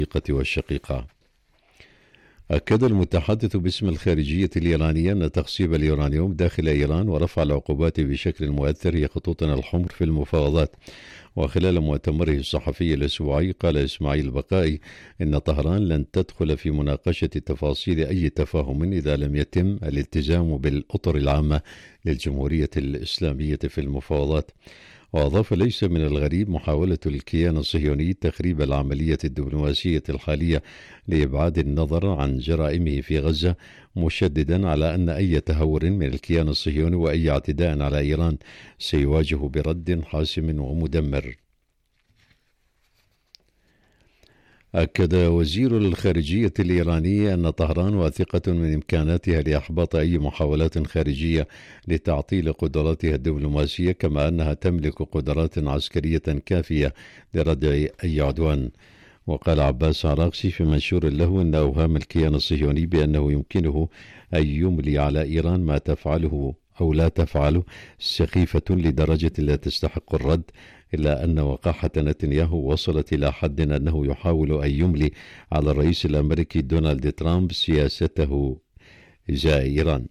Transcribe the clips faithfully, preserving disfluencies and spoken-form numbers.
والشقيقة. أكد المتحدث باسم الخارجية الإيرانية أن تخصيب اليورانيوم داخل إيران ورفع العقوبات بشكل مؤثر هي خطوطنا الحمر في المفاوضات. وخلال مؤتمره الصحفي الأسبوعي قال إسماعيل البقائي إن طهران لن تدخل في مناقشة تفاصيل أي تفاهم إذا لم يتم الالتزام بالأطر العامة للجمهورية الإسلامية في المفاوضات. وأضاف: ليس من الغريب محاولة الكيان الصهيوني تخريب العملية الدبلوماسية الحالية لإبعاد النظر عن جرائمه في غزة، مشددا على أن أي تهور من الكيان الصهيوني وأي اعتداء على إيران سيواجه برد حاسم ومدمر. أكد وزير الخارجية الإيراني أن طهران واثقة من إمكاناتها لإحباط أي محاولات خارجية لتعطيل قدراتها الدبلوماسية، كما أنها تملك قدرات عسكرية كافية لردع أي عدوان. وقال عباس عراقسي في منشور له أن أوهام الكيان الصهيوني بأنه يمكنه أن يملي على إيران ما تفعله أو لا تفعله سخيفة لدرجة لا تستحق الرد، إلا أن وقاحة نتنياهو وصلت إلى حد أنه يحاول أن يملي على الرئيس الأمريكي دونالد ترامب سياسته إزاء إيران.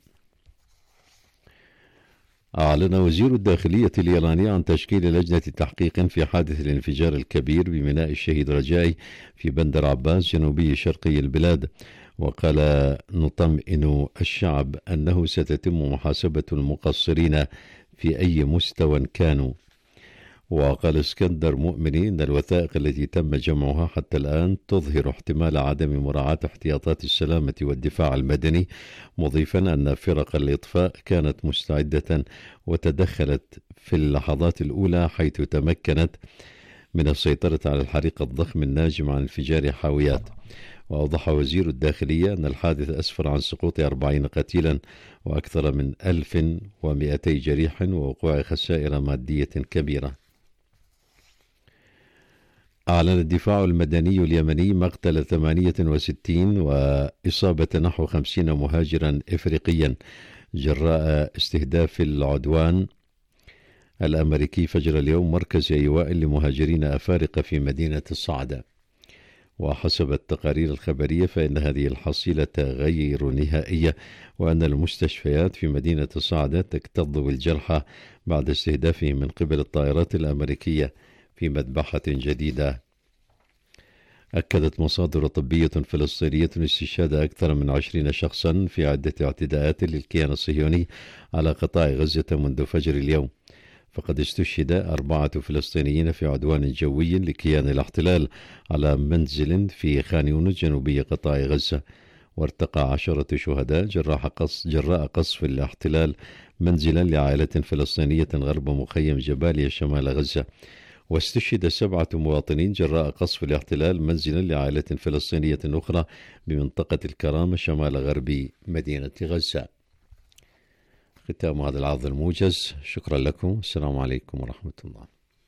أعلن وزير الداخلية الإيراني عن تشكيل لجنة تحقيق في حادث الانفجار الكبير بميناء الشهيد رجائي في بندر عباس جنوبي شرقي البلاد. وقال: نطمئن الشعب أنه ستتم محاسبة المقصرين في أي مستوى كانوا. وقال اسكندر مؤمني أن الوثائق التي تم جمعها حتى الآن تظهر احتمال عدم مراعاة احتياطات السلامة والدفاع المدني، مضيفا أن فرق الإطفاء كانت مستعدة وتدخلت في اللحظات الأولى، حيث تمكنت من السيطرة على الحريق الضخم الناجم عن انفجار حاويات. وأوضح وزير الداخلية أن الحادث أسفر عن سقوط أربعين قتيلا وأكثر من ألف ومئتي جريح ووقوع خسائر مادية كبيرة. أعلن الدفاع المدني اليمني مقتل ثمانية وستين وإصابة نحو خمسين مهاجرا إفريقيا جراء استهداف العدوان الأمريكي فجر اليوم مركز إيواء لمهاجرين أفارقة في مدينة الصعدة. وحسب التقارير الخبرية فإن هذه الحصيلة غير نهائية، وأن المستشفيات في مدينة الصعدة تكتظ بالجرحى بعد استهدافهم من قبل الطائرات الأمريكية في مذبحة جديدة. أكدت مصادر طبية فلسطينية استشهاد أكثر من عشرين شخصا في عدة اعتداءات للكيان الصهيوني على قطاع غزة منذ فجر اليوم. فقد استشهد أربعة فلسطينيين في عدوان جوي لكيان الاحتلال على منزل في خان يونس جنوبي قطاع غزة، وارتقى عشرة شهداء جراء قصف الاحتلال منزلا لعائلة فلسطينية غرب مخيم جباليا شمال غزة. واستشهد سبعة مواطنين جراء قصف الاحتلال منزلا لعائلة فلسطينية أخرى بمنطقة الكرامة شمال غرب مدينة غزة. ختام هذا العرض الموجز. شكرا لكم. السلام عليكم ورحمة الله.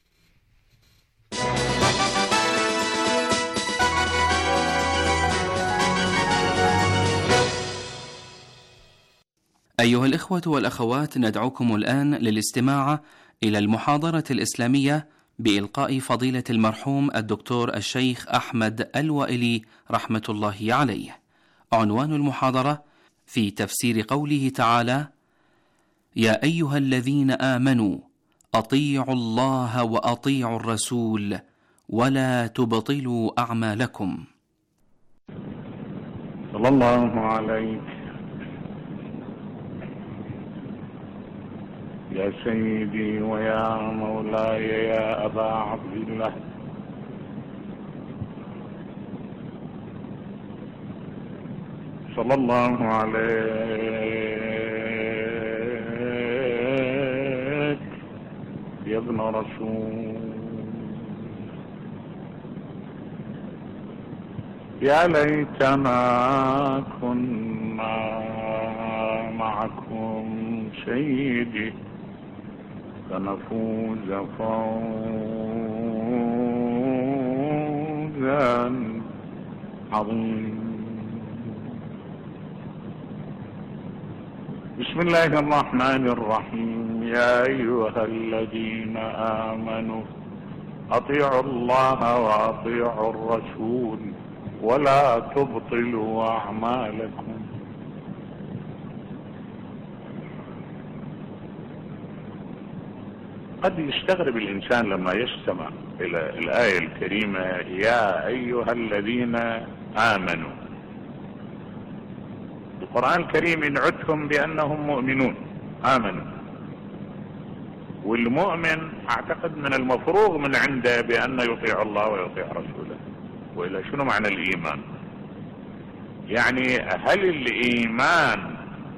أيها الإخوة والأخوات، ندعوكم الآن للاستماع إلى المحاضرة الإسلامية بإلقاء فضيلة المرحوم الدكتور الشيخ أحمد الوائلي رحمة الله عليه. عنوان المحاضرة: في تفسير قوله تعالى: يا أيها الذين آمنوا أطيعوا الله وأطيعوا الرسول ولا تبطلوا أعمالكم. صلى الله عليك يا سيدي ويا مولاي يا أبا عبد الله، صلى الله عليك يا ابن رسول. يا ليتنا كنا معكم سيدي فنفوز فوزا عظيما. بسم الله الرحمن الرحيم. يا أيها الذين آمنوا أطيعوا الله وأطيعوا الرسول ولا تبطلوا أعمالكم. قد يستغرب الإنسان لما يستمع إلى الآية الكريمة يا أيها الذين آمنوا. القرآن الكريم ينعتهم بأنهم مؤمنون آمنوا، والمؤمن أعتقد من المفروغ من عنده بأن يطيع الله ويطيع رسوله. وإلا شنو معنى الإيمان؟ يعني هل الإيمان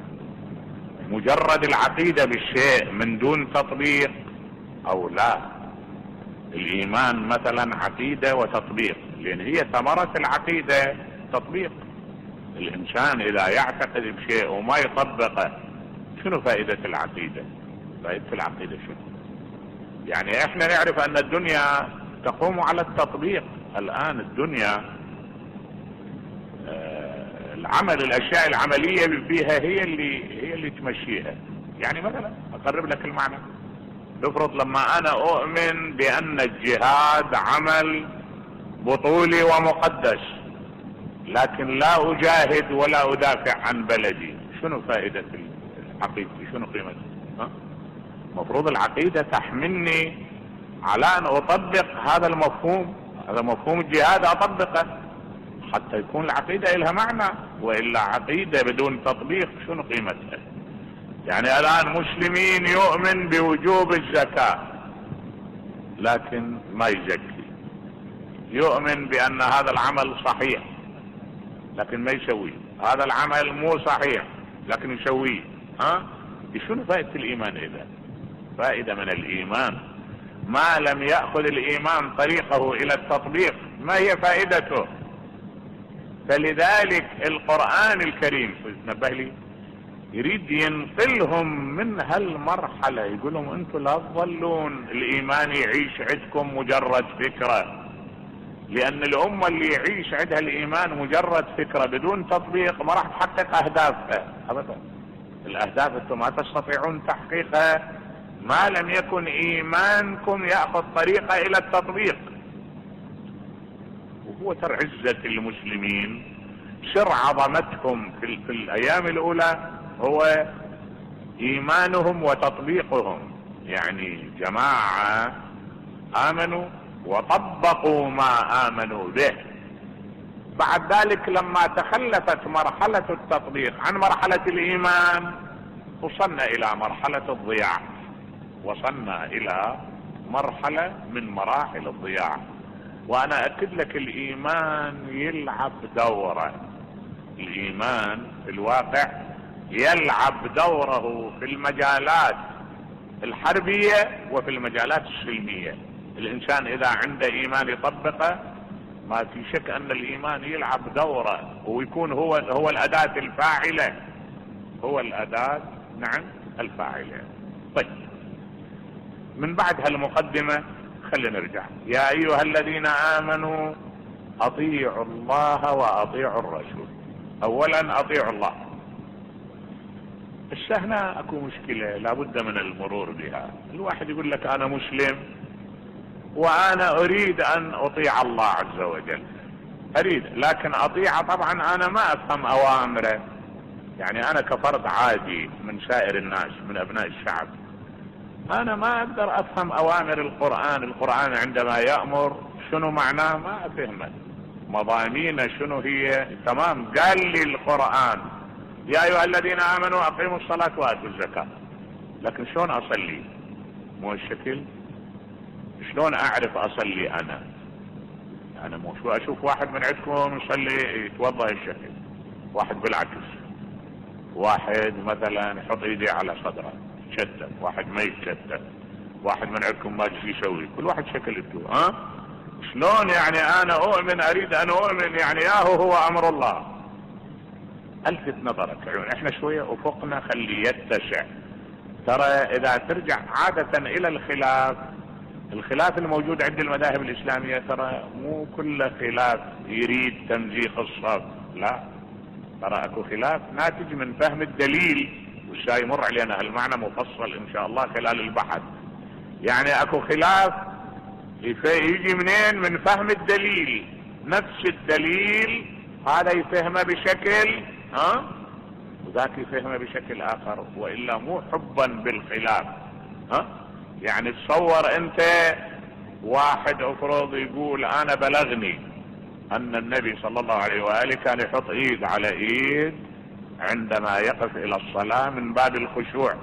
مجرد العقيدة بالشيء من دون تطبيق أو لا؟ الإيمان مثلا عقيدة وتطبيق، لأن هي ثمرة العقيدة تطبيق. الإنسان إذا يعتقد بشيء وما يطبقه شنو فائدة العقيدة؟ فائدة العقيدة شنو؟ يعني احنا نعرف أن الدنيا تقوم على التطبيق. الآن الدنيا آه العمل، الأشياء العملية فيها هي اللي هي اللي تمشيها. يعني مثلا أقرب لك المعنى، نفرض لما أنا أؤمن بأن الجهاد عمل بطولي ومقدس، لكن لا أجاهد ولا أدافع عن بلدي، شنو فائدة العقيدة؟ شنو قيمتها؟ مفروض العقيدة تحملني على أن أطبق هذا المفهوم، هذا مفهوم الجهاد أطبقه حتى يكون العقيدة لها معنى. وإلا عقيدة بدون تطبيق شنو قيمتها؟ يعني الآن مسلمين يؤمن بوجوب الزكاة لكن ما يزكي، يؤمن بأن هذا العمل صحيح لكن ما يسويه، هذا العمل مو صحيح لكن يسويه. ها شنو فائدة الإيمان إذا؟ فائدة من الإيمان ما لم يأخذ الإيمان طريقه إلى التطبيق ما هي فائدته؟ فلذلك القرآن الكريم نبه لي يريد ينقلهم من هالمرحلة، يقول لهم انتم لا تظلون الإيمان يعيش عندكم مجرد فكرة، لأن الأمة اللي يعيش عندها الإيمان مجرد فكرة بدون تطبيق ما راح تحقق أهدافها أبدا. الأهداف أنتم ما تستطيعون تحقيقها ما لم يكن إيمانكم يأخذ طريقة إلى التطبيق. وهو ترى عزة المسلمين سر عظمتهم في, في الأيام الأولى هو إيمانهم وتطبيقهم. يعني جماعة آمنوا وطبقوا ما آمنوا به. بعد ذلك لما تخلفت مرحلة التطبيق عن مرحلة الإيمان وصلنا إلى مرحلة الضياع، وصلنا إلى مرحلة من مراحل الضياع. وأنا أكد لك الإيمان يلعب دورة، الإيمان في الواقع يلعب دوره في المجالات الحربية وفي المجالات السلمية. الإنسان إذا عنده إيمان يطبقه ما في شك أن الإيمان يلعب دوره ويكون هو هو الأداة الفاعلة، هو الأداة نعم الفاعلة. طيب من بعد هالمقدمة خلينا نرجع. يا أيها الذين آمنوا أطيعوا الله وأطيعوا الرسول. أولا أطيعوا الله. بس هنا أكو مشكلة لابد من المرور بها. الواحد يقول لك أنا مسلم وأنا أريد أن أطيع الله عز وجل، أريد لكن أطيع طبعا أنا ما أفهم أوامره. يعني أنا كفرد عادي من سائر الناس من أبناء الشعب أنا ما أقدر أفهم أوامر القرآن. القرآن عندما يأمر شنو معناه ما أفهمه، مضامينه شنو هي. تمام قال لي القرآن يا أيها الذين آمنوا أقيموا الصلاة وآتوا الزكاة، لكن شلون أصلي؟ مو الشكل. شلون أعرف أصلي أنا؟ أنا مو شو أشوف واحد من عندكم يصلي يتوضأ الشكل، واحد بالعكس، واحد مثلا يحط ايديه على صدره يتشتت، واحد ما يتشتت، واحد من عندكم ما شي يسوي، كل واحد شكلته. ها شلون يعني انا اؤمن اريد ان اؤمن يعني ياهو هو امر الله؟ الفت نظرك عيون احنا شوية افقنا خلي يتسع. ترى اذا ترجع عادة الى الخلاف، الخلاف الموجود عند المذاهب الاسلامية ترى مو كل خلاف يريد تمزيق الصف، لا، ترى اكو خلاف ناتج من فهم الدليل، وسيمر علينا هالمعنى مفصل ان شاء الله خلال البحث. يعني اكو خلاف يجي منين؟ من فهم الدليل. نفس الدليل هذا يفهمه بشكل ها وذاك يفهمه بشكل اخر، والا مو حبا بالخلاف. ها يعني تصور انت واحد افرض يقول انا بلغني ان النبي صلى الله عليه وآله كان يحط ايد على ايد عندما يقف الى الصلاة من باب الخشوع.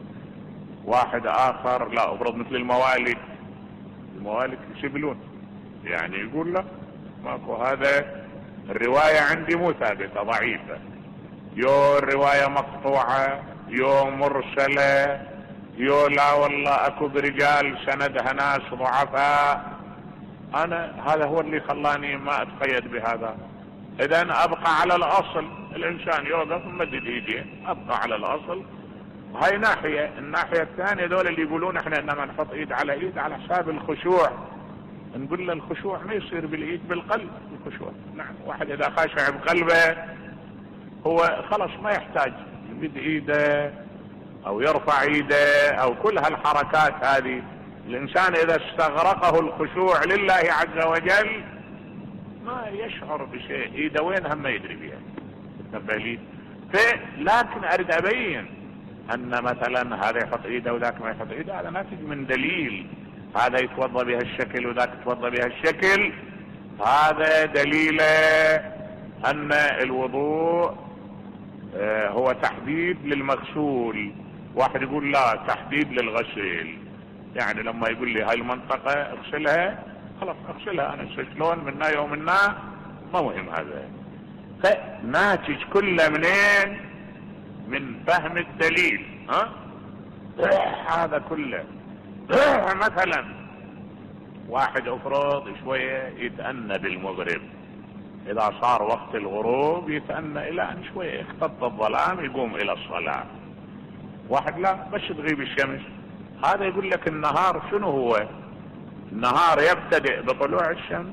واحد اخر لا افرض مثل الموالد، الموالد يسبلون، يعني يقول لا ماكو، هذا الرواية عندي مو ثابتة ضعيفة، يو الرواية مقطوعة، يو مرسلة، يو لا والله اكو برجال سندها ناس ضعفاء. انا هذا هو اللي خلاني ما اتقيد بهذا. اذا ابقى على الاصل، الانسان يوقف ومدد ايديه، ابقى على الاصل. هاي ناحية. الناحية الثانية دول اللي يقولون احنا انما نحط ايد على ايد على حساب الخشوع، نقول له الخشوع ما يصير بالايد، بالقلب الخشوع. نعم، واحد اذا خاشع بقلبه هو خلص ما يحتاج يمد ايده او يرفع ايده او كل هالحركات هذه. الانسان اذا استغرقه الخشوع لله عز وجل ما يشعر بشيء، ايده وين هم ما يدري بها. تنبه لكن اريد ابين ان مثلا هذا يحط ايده وذاك ما يحط ايده، هذا ناتج من دليل. هذا يتوضا بهالشكل وذاك يتوضا بهالشكل، هذا دليل ان الوضوء هو تحديد للمغسول. واحد يقول لا، تحديد للغسيل، يعني لما يقول لي هاي المنطقة اغسلها خلاص اغسلها انا، شلون منا يوم منا ما مهم. هذا فناتج كله منين؟ من فهم الدليل. ها هذا كله. مثلا واحد افرض شوية يتأنى بالمغرب، اذا صار وقت الغروب يتأنى الى ان شوية يختط الظلام يقوم الى الصلاة. واحد لا بس تغيب الشمس، هذا يقول لك النهار شنو هو؟ النهار يبتدئ بطلوع الشمس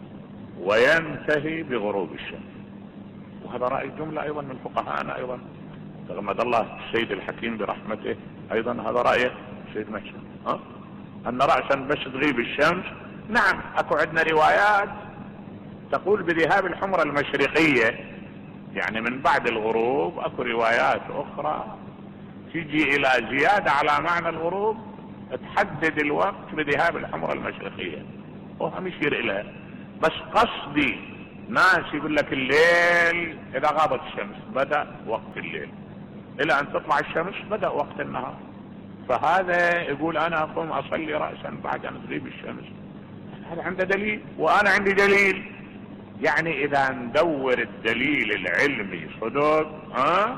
وينتهي بغروب الشمس. وهذا رأي جملة ايضا من فقهاءنا ايضا، تغمد الله السيد الحكيم برحمته، ايضا هذا رأيه السيد محسن، ها ان رأسا بس تغيب الشمس. نعم اكو عندنا روايات تقول بذهاب الحمرة المشرقية، يعني من بعد الغروب. اكو روايات اخرى تيجي الى زيادة على معنى الغروب، تحدد الوقت بذهاب الحمرة المشرقية وهم يشير اليها. بس قصدي ناس يقول لك الليل اذا غابت الشمس بدأ وقت الليل، الى ان تطلع الشمس بدأ وقت النهار. فهذا يقول انا اقوم اصلي رأسا بعد ان تغيب الشمس، هذا عنده دليل وانا عندي دليل. يعني اذا ندور الدليل العلمي صدق، ها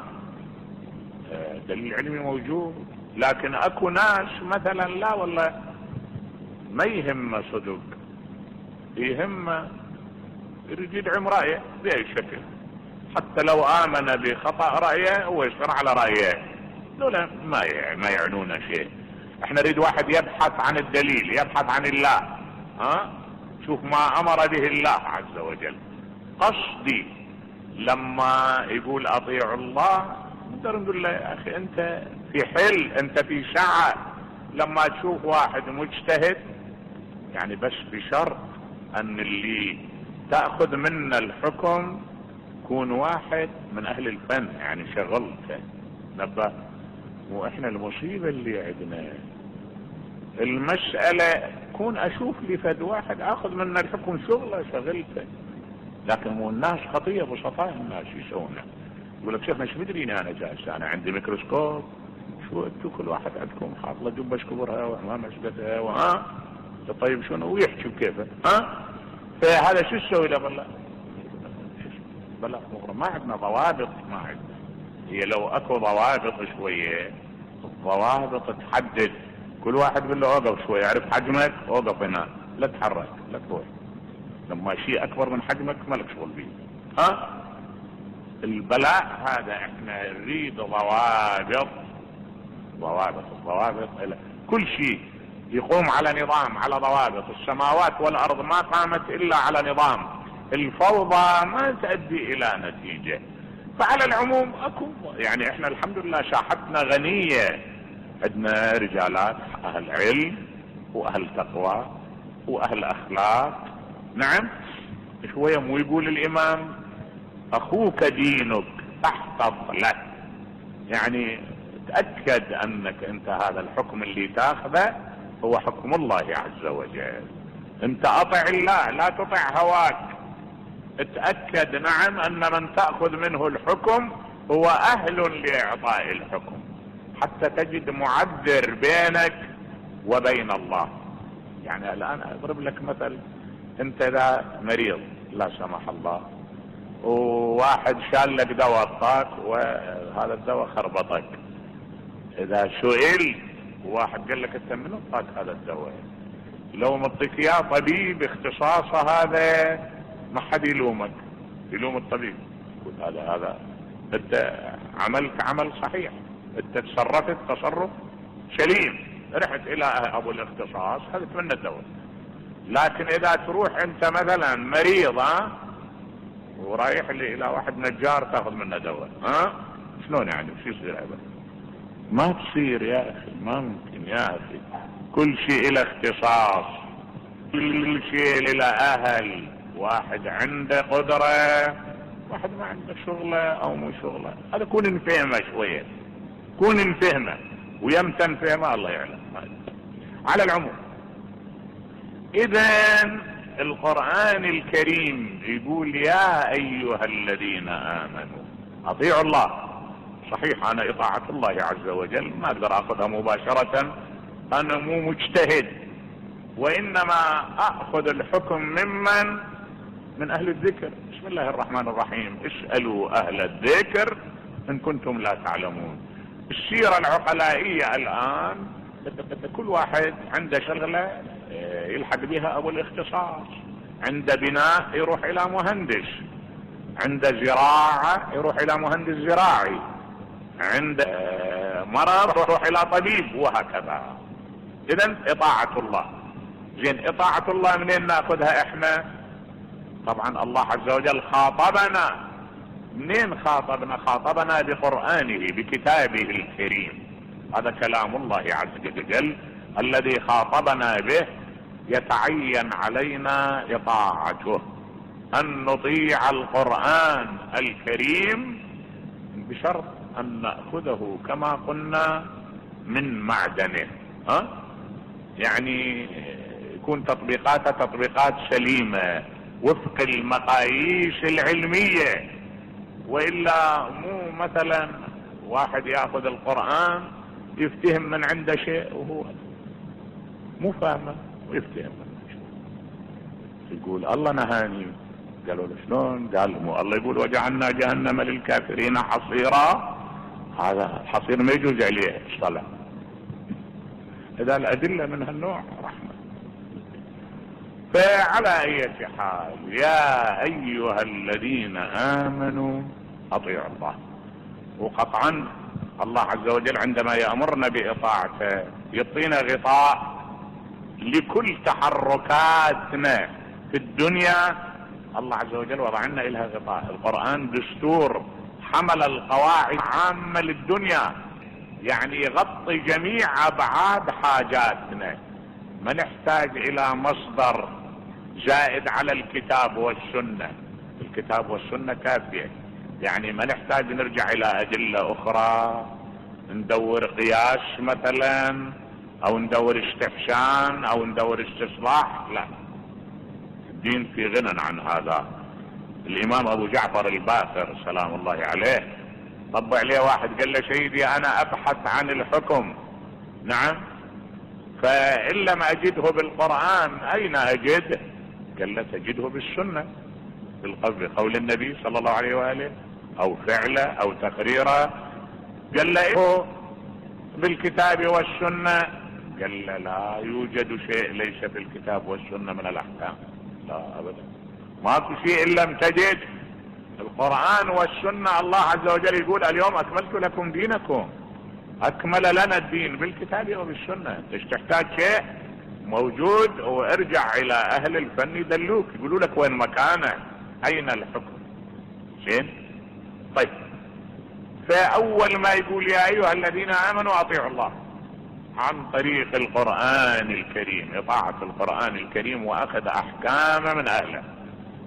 دليل علمي موجود. لكن اكو ناس مثلا لا والله ما يهم صدق، يهم يريد يدعم رأيه بأي شكل، حتى لو آمن بخطأ رأيه هو يصير على رأيه. دول ما ما يعنون شيء. احنا نريد واحد يبحث عن الدليل، يبحث عن الله. ها شوف ما امر به الله عز وجل. قصدي لما يقول اطيعوا الله نقدر نقول له يا اخي انت في حل، انت في سعة. لما تشوف واحد مجتهد يعني بس بشرط ان اللي تأخذ منا الحكم يكون واحد من اهل الفن، يعني شغلته نبه. واحنا المصيبة اللي عندنا المسألة كون اشوف لي فد واحد اخذ منا الحكم شغله شغلته. لكن مو الناس خطية بسطاء الناس يسوونه. يقول لك شيخنا شو مدريني انا جالس، انا عندي ميكروسكوب، شو انتو كل واحد عندكم حاط له جبه كبرها وامام اشبتها وها طيب شنو ويحكي بكيفه. ها فهذا شو تسوي له؟ بالله بلا ما عندنا ضوابط، ما عندنا. هي لو اكو ضوابط شويه، ضوابط تحدد كل واحد يقول له اوقف شويه، اعرف حجمك اوقف هنا، لا تتحرك لا تروح. لما شيء اكبر من حجمك ما لك شغل فيه. ها البلاء هذا احنا نريد ضوابط، ضوابط الضوابط كل شيء يقوم على نظام، على ضوابط. السماوات والارض ما قامت الا على نظام. الفوضى ما تؤدي الى نتيجة. فعلى العموم اكو يعني احنا الحمد لله ساحتنا غنية، عندنا رجالات اهل علم واهل تقوى واهل اخلاق. نعم شوية مو يقول الامام اخوك دينك تحفظ له، يعني تأكد انك انت هذا الحكم اللي تاخذه هو حكم الله عز وجل، انت اطع الله لا تطع هواك، اتأكد نعم ان من تأخذ منه الحكم هو اهل لاعطاء الحكم، حتى تجد معذر بينك وبين الله. يعني الان اضرب لك مثل، انت اذا مريض لا سمح الله وواحد شال لك دواء اعطاك وهذا الدواء خربطك، اذا سئل واحد قال لك انت من اعطاك هذا الدواء، لو مطيك اياه طبيب اختصاصه هذا ما حد يلومك، يلوم الطبيب يقول هذا هذا انت عملت عمل صحيح، انت تصرفت تصرف سليم، رحت الى ابو الاختصاص خذت منه الدواء. لكن اذا تروح انت مثلا مريض ها ورايح الى واحد نجار تاخذ منه دواء، ها شلون يعني وش يصير ابدا؟ ما تصير يا اخي، ما ممكن يا اخي، كل شيء الى اختصاص، كل شيء الى اهل، واحد عنده قدرة واحد ما عنده شغلة او مو شغلة، هذا كون نفهمه شوية، كون نفهمه ويمتى نفهمه الله يعلم. على العموم اذن القرآن الكريم يقول يا ايها الذين امنوا اطيعوا الله. صحيح انا اطاعة الله عز وجل ما اقدر اخذها مباشرة، انا مو مجتهد، وانما اخذ الحكم ممن من اهل الذكر. بسم الله الرحمن الرحيم، اسألوا اهل الذكر ان كنتم لا تعلمون. السيرة العقلائية الان كل واحد عنده شغلة يلحق بها ابو الاختصاص، عنده بناء يروح الى مهندس، عنده زراعة يروح الى مهندس زراعي، عنده مرض يروح الى طبيب، وهكذا. اذن اطاعة الله. زين اطاعة الله منين ناخذها احنا؟ طبعا الله عز وجل خاطبنا، منين خاطبنا؟ خاطبنا بقرآنه بكتابه الكريم، هذا كلام الله عز وجل الذي خاطبنا به، يتعين علينا اطاعته، ان نطيع القرآن الكريم بشرط ان نأخذه كما قلنا من معدنه، ها؟ يعني يكون تطبيقاته تطبيقات سليمة وفق المقاييس العلمية، وإلا مو مثلا واحد يأخذ القرآن يفتهم من عنده شيء وهو مو فاهمه ويفتهم من شيء، يقول الله نهاني، قالوا له شلون؟ قال مو الله يقول وجعلنا جهنم للكافرين حصيرا، هذا الحصير ما يجوز عليه الصلاة. إذا الأدلة من هالنوع رحمة. فعلى أي حال يا أيها الذين آمنوا أطيعوا الله. وقطعا الله عز وجل عندما يأمرنا بإطاعته يعطينا غطاء لكل تحركاتنا في الدنيا، الله عز وجل وضع لنا لها غطاء. القرآن دستور حمل القواعد عامة للدنيا، يعني يغطي جميع أبعاد حاجاتنا، ما نحتاج إلى مصدر زائد على الكتاب والسنة، الكتاب والسنة كافية، يعني ما نحتاج نرجع إلى أدلة أخرى، ندور قياس مثلا أو ندور استحسان أو ندور استصلاح، لا، الدين في غنى عن هذا. الإمام أبو جعفر الباقر سلام الله عليه طبع عليه واحد قال له سيدي أنا أبحث عن الحكم، نعم، فإن لم أجده بالقرآن أين أجده؟ قال له تجده بالسنة، بقول النبي صلى الله عليه وآله أو فعله أو تقريره. قال له إيه بالكتاب والسنة؟ قال له لا يوجد شيء ليس في الكتاب والسنة من الأحكام، لا أبدا، ماكو شيء إن لم تجد القرآن والسنة. الله عز وجل يقول اليوم أكملت لكم دينكم، أكمل لنا الدين بالكتاب وبالسنة. إيش تحتاج شيء موجود، وارجع إلى أهل الفن يدلوك يقولوا لك وين مكانه، أين الحكم. زين طيب، فأول ما يقول يا أيها الذين آمنوا أطيعوا الله عن طريق القرآن الكريم، إطاعة القرآن الكريم وأخذ أحكامه من أهله.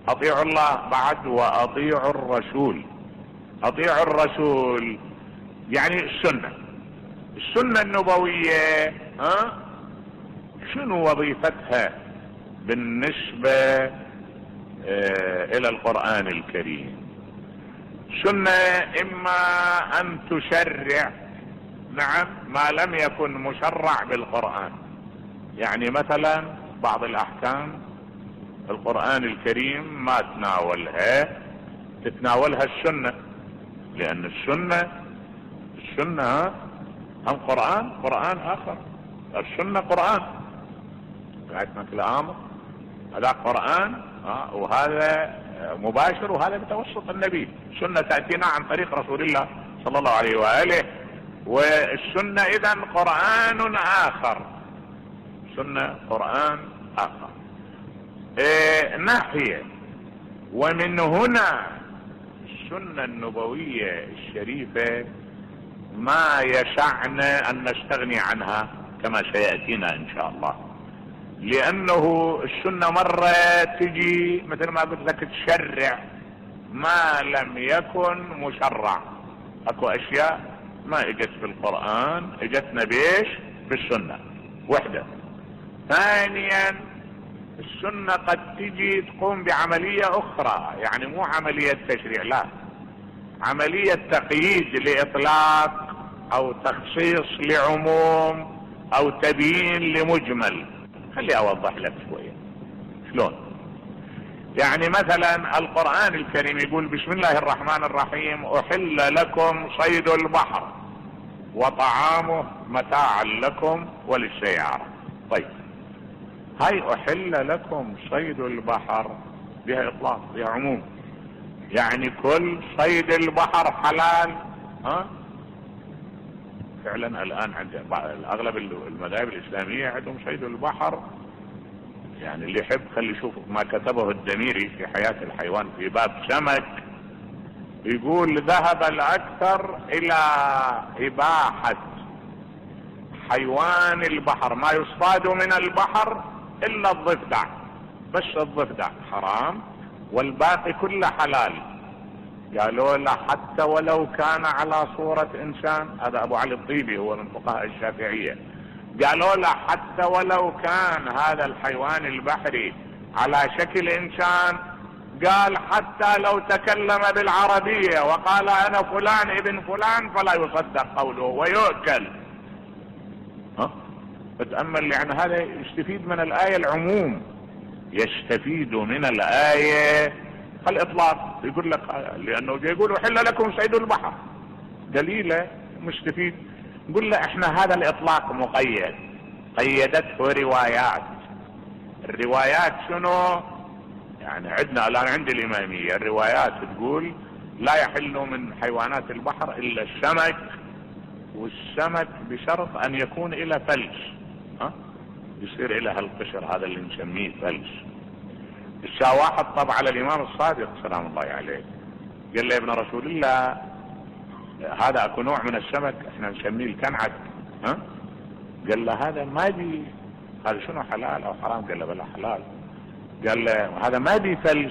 اطيعوا الله بعد واطيعوا الرسول. اطيعوا الرسول يعني السنة السنة النبوية ها شنو وظيفتها بالنسبة اه الى القرآن الكريم؟ سنة اما ان تشرع نعم ما لم يكن مشرع بالقرآن، يعني مثلا بعض الاحكام القرآن الكريم ما تناولها تتناولها السنة، لان السنة السنة هم قرآن قرآن اخر، السنة قرآن قاعد مثل امر هذا قرآن ها وهذا مباشر وهذا بتوسط النبي. السنة تأتينا عن طريق رسول الله صلى الله عليه وآله، والسنة اذا قرآن اخر، سنة قرآن اخر إيه ناحية. ومن هنا السنة النبوية الشريفة ما يسعنا ان نستغني عنها كما سيأتينا ان شاء الله، لانه السنة مرة تجي مثل ما قلت لك تشرع ما لم يكن مشرع. اكو اشياء ما اجت بالقرآن اجتنا بيش بالسنة وحدة. ثانيا السنة قد تجي تقوم بعملية اخرى، يعني مو عملية تشريع، لا عملية تقييد لإطلاق او تخصيص لعموم او تبيين لمجمل. خلي اوضح لك شوية شلون. يعني مثلا القرآن الكريم يقول بسم الله الرحمن الرحيم احل لكم صيد البحر وطعامه متاعا لكم وللسيارة. طيب هاي احل لكم صيد البحر بها اطلاق بها عموم، يعني كل صيد البحر حلال ها؟ فعلا الان عند اغلب المذاهب الاسلامية عندهم صيد البحر، يعني اللي يحب خلي يشوف ما كتبه الدميري في حياة الحيوان في باب سمك، يقول ذهب الاكثر الى اباحة حيوان البحر ما يصطاد من البحر الا الضفدع، بس الضفدع حرام والباقي كله حلال. قالوا له حتى ولو كان على صورة انسان، هذا ابو علي الطيبي هو من فقهاء الشافعية، قالوا له حتى ولو كان هذا الحيوان البحري على شكل انسان، قال حتى لو تكلم بالعربية وقال انا فلان ابن فلان فلا يصدق قوله ويؤكل. ها فتأمل، يعني هذا يستفيد من الآية العموم، يستفيد من الآية الإطلاق. يقول لك لأنه يقول حل لكم صيد البحر دليله مستفيد. نقول له احنا هذا الإطلاق مقيد، قيدته روايات. الروايات شنو؟ يعني عندنا الآن عند الإمامية الروايات تقول لا يحل من حيوانات البحر إلا السمك، والسمك بشرط أن يكون إلى فلس، ها يصير إلى هالقشر هذا اللي نسميه فلس. الشاه واحد طبع على الإمام الصادق سلام الله عليه، قال له يا ابن رسول الله هذا اكو نوع من السمك احنا نسميه الكنعك، ها قال له هذا ما بي، هذا شنو حلال او حرام؟ قال له بلا حلال. قال له هذا ما بي فلس،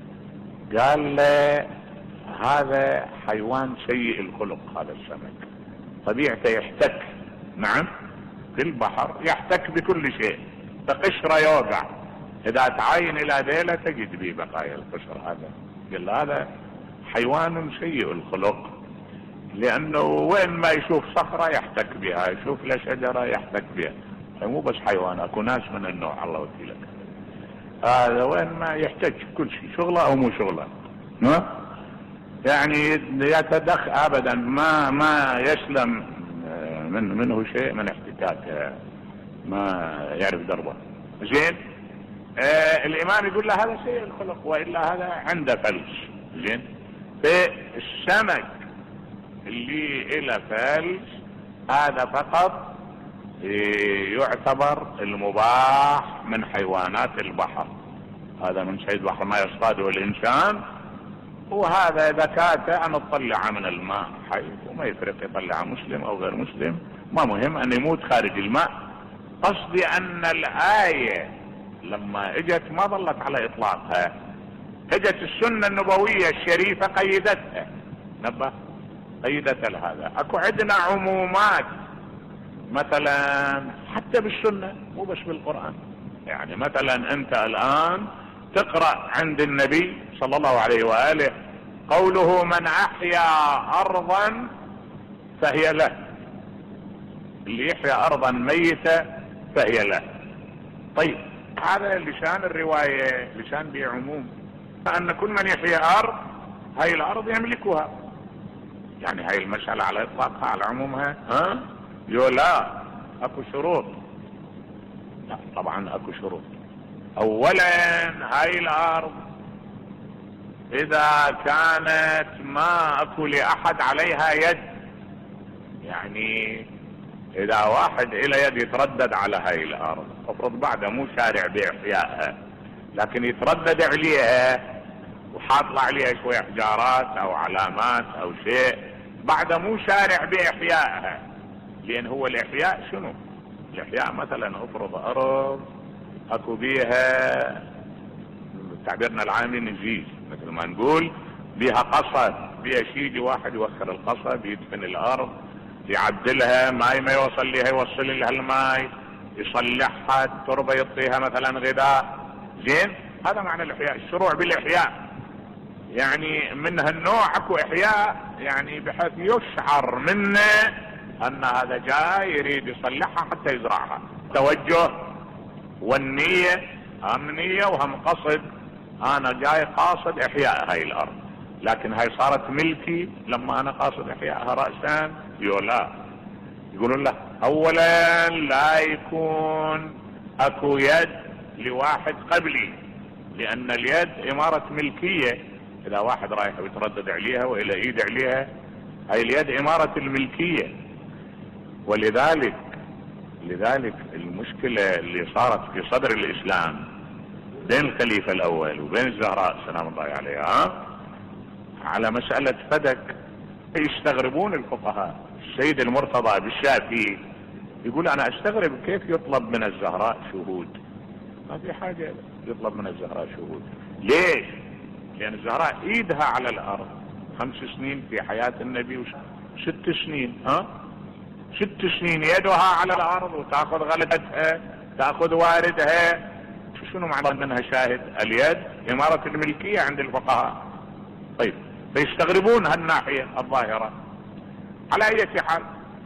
قال له هذا حيوان سيء الخلق، هذا السمك طبيعته يحتك نعم في البحر، يحتك بكل شيء، فقشره يوقع، اذا تعاين الى ذيله تجد به بقايا القشر هذا. قال له هذا حيوان سيء الخلق، لانه وين ما يشوف صخرة يحتك بها، يشوف له شجرة يحتك بها. مو بس حيوان، اكو ناس من النوع الله وكيلك، هذا وين ما يحتاج كل شيء، شغله او مو شغله، ها يعني يتدخل ابدا، ما ما يسلم من منه شيء من احتكاك، ما يعرف دربه. زين آه الامام يقول له هذا سيء الخلق والا هذا عنده فلس. زين فالسمك اللي الى فلس هذا فقط يعتبر المباح من حيوانات البحر، هذا من صيد بحر ما يصطاده الانسان، وهذا اذا كانت ان تطلع من الماء حي وما يفرق يطلع مسلم او غير مسلم، ما مهم ان يموت خارج الماء. قصدي ان الايه لما اجت ما ظلت على اطلاقها، اجت السنة النبوية الشريفة قيدتها، نبه قيدت هذا. اكو عندنا عمومات مثلا حتى بالسنة مو بس بالقرآن. يعني مثلا انت الان تقرأ عند النبي صلى الله عليه وآله قوله من احيا ارضا فهي له، اللي يحيا ارضا ميتة فهي له. طيب هذا لسان الرواية، لسان بعموم ان كل من يحيا ارض هاي الارض يملكها. يعني هاي المسألة على اطلاقها على عمومها ها يو لا اكو شروط. لا طبعا اكو شروط. اولا هاي الارض اذا كانت ما اكو لاحد عليها يد، يعني اذا واحد الى يد يتردد على هاي الارض، افرض بعده مو شارع باحيائها لكن يتردد عليها وحاطل عليها شوية حجارات او علامات او شيء، بعده مو شارع باحيائها. لان هو الاحياء شنو؟ الاحياء مثلا افرض ارض اكو بيها تعبيرنا العامي نجيز، مثل ما نقول بيها قصب، بيها شي يجي واحد يوخر القصب يدفن الارض يعدلها، ماي ما يوصل لها يوصل لها الماي، يصلحها، التربة يعطيها مثلا غذاء. زين هذا معنى الاحياء. الشروع بالاحياء يعني من هالنوع اكو احياء يعني بحيث يشعر منه ان هذا جاي يريد يصلحها حتى يزرعها. توجه والنية، هم نية وهم قصد، انا جاي قاصد احياء هاي الارض، لكن هاي صارت ملكي لما انا قاصد احياءها رأسا يقول لا. يقولون لا، اولا لا يكون اكو يد لواحد قبلي، لان اليد امارة ملكية. اذا واحد رايح ويتردد عليها والى ايد عليها، هاي اليد امارة الملكية. ولذلك لذلك المشكلة اللي صارت في صدر الاسلام بين الخليفة الاول وبين الزهراء سلام الله عليها على مسألة فدك، يستغربون الفقهاء. السيد المرتضى بالشافعي يقول انا استغرب كيف يطلب من الزهراء شهود، ما في حاجة يطلب من الزهراء شهود. ليش؟ لان الزهراء ايدها على الارض خمس سنين في حياة النبي وست سنين ها ست سنين يدها على الارض وتاخذ غلتها تاخذ واردها. شنو معنى منها شاهد؟ اليد امارة الملكية عند الفقهاء. طيب فيستغربون هالناحية الظاهرة. على اي حال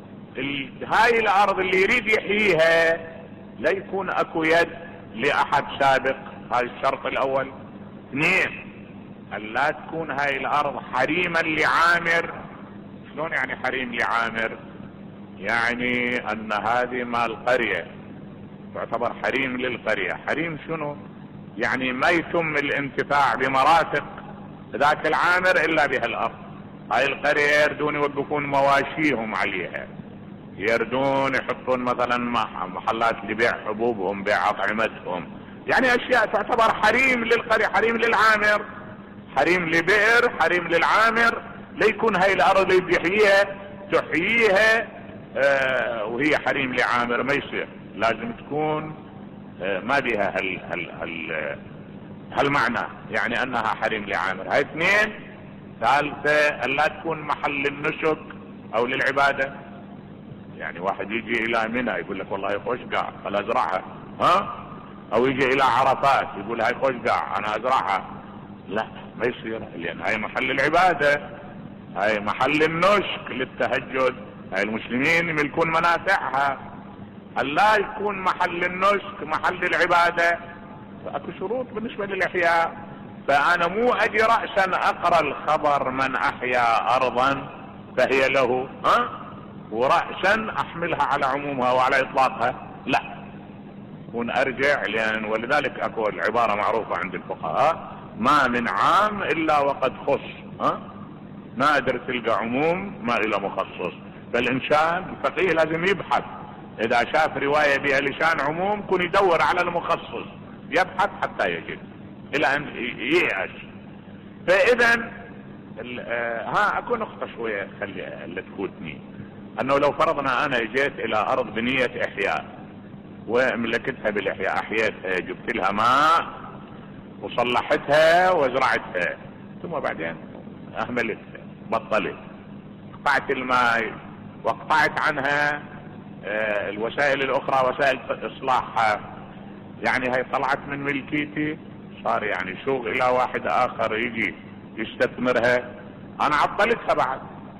هاي الارض اللي يريد يحييها لا يكون اكو يد لاحد سابق، هاي الشرط الاول. اثنين، لا تكون هاي الارض حريما لعامر. شلون يعني حريم لعامر؟ يعني ان هذه مال قرية تعتبر حريم للقرية. حريم شنو؟ يعني ما يتم الانتفاع بمرافق ذاك العامر الا بها الارض. هاي القرية يردون يوقفون مواشيهم عليها، يردون يحطون مثلا محلات لبيع حبوبهم بيع اطعمتهم، يعني اشياء تعتبر حريم للقرية، حريم للعامر، حريم لبئر، حريم للعامر. لا يكون هاي الارض اللي يحييها تحييها آه وهي حريم لعامر، ما يصير. لازم تكون آه ما بها هال هال هال هالمعنى، يعني انها حريم لعامر. هاي اثنين. ثالثة ان لا تكون محل النسك او للعبادة. يعني واحد يجي الى منى يقول لك والله خوش قاع خل ازرعها ها، او يجي الى عرفات يقول هاي خوش قاع انا ازرعها. لا ما يصير، لان هاي محل العبادة، هاي محل النسك للتهجد، هاي المسلمين يملكون منافعها. لا يكون محل النسك محل العبادة. فاكو شروط بالنسبة للاحياء. فانا مو اجي رأسا اقرأ الخبر من احيا ارضا فهي له ها ورأسا احملها على عمومها وعلى اطلاقها، لا. كون ارجع، لان ولذلك اكو العبارة معروفة عند الفقهاء ما من عام الا وقد خص ها، نادر تلقى عموم ما الى مخصص. فالانسان الفقيه لازم يبحث، اذا شاف رواية بها لسان عموم كون يدور على المخصص، يبحث حتى يجد الى ان ييأس. فاذا ها اكو نقطة شوية خلي اللي تفوتني، انه لو فرضنا انا اجيت الى ارض بنية احياء وملكتها بالاحياء، احييتها جبت لها ماء وصلحتها وزرعتها، ثم بعدين اهملتها، بطلت، قطعت الماء وقطعت عنها الوسائل الاخرى، وسائل اصلاحها. يعني هي طلعت من ملكيتي، صار يعني سوق الى واحد اخر يجي يستثمرها، انا عطلتها بعد.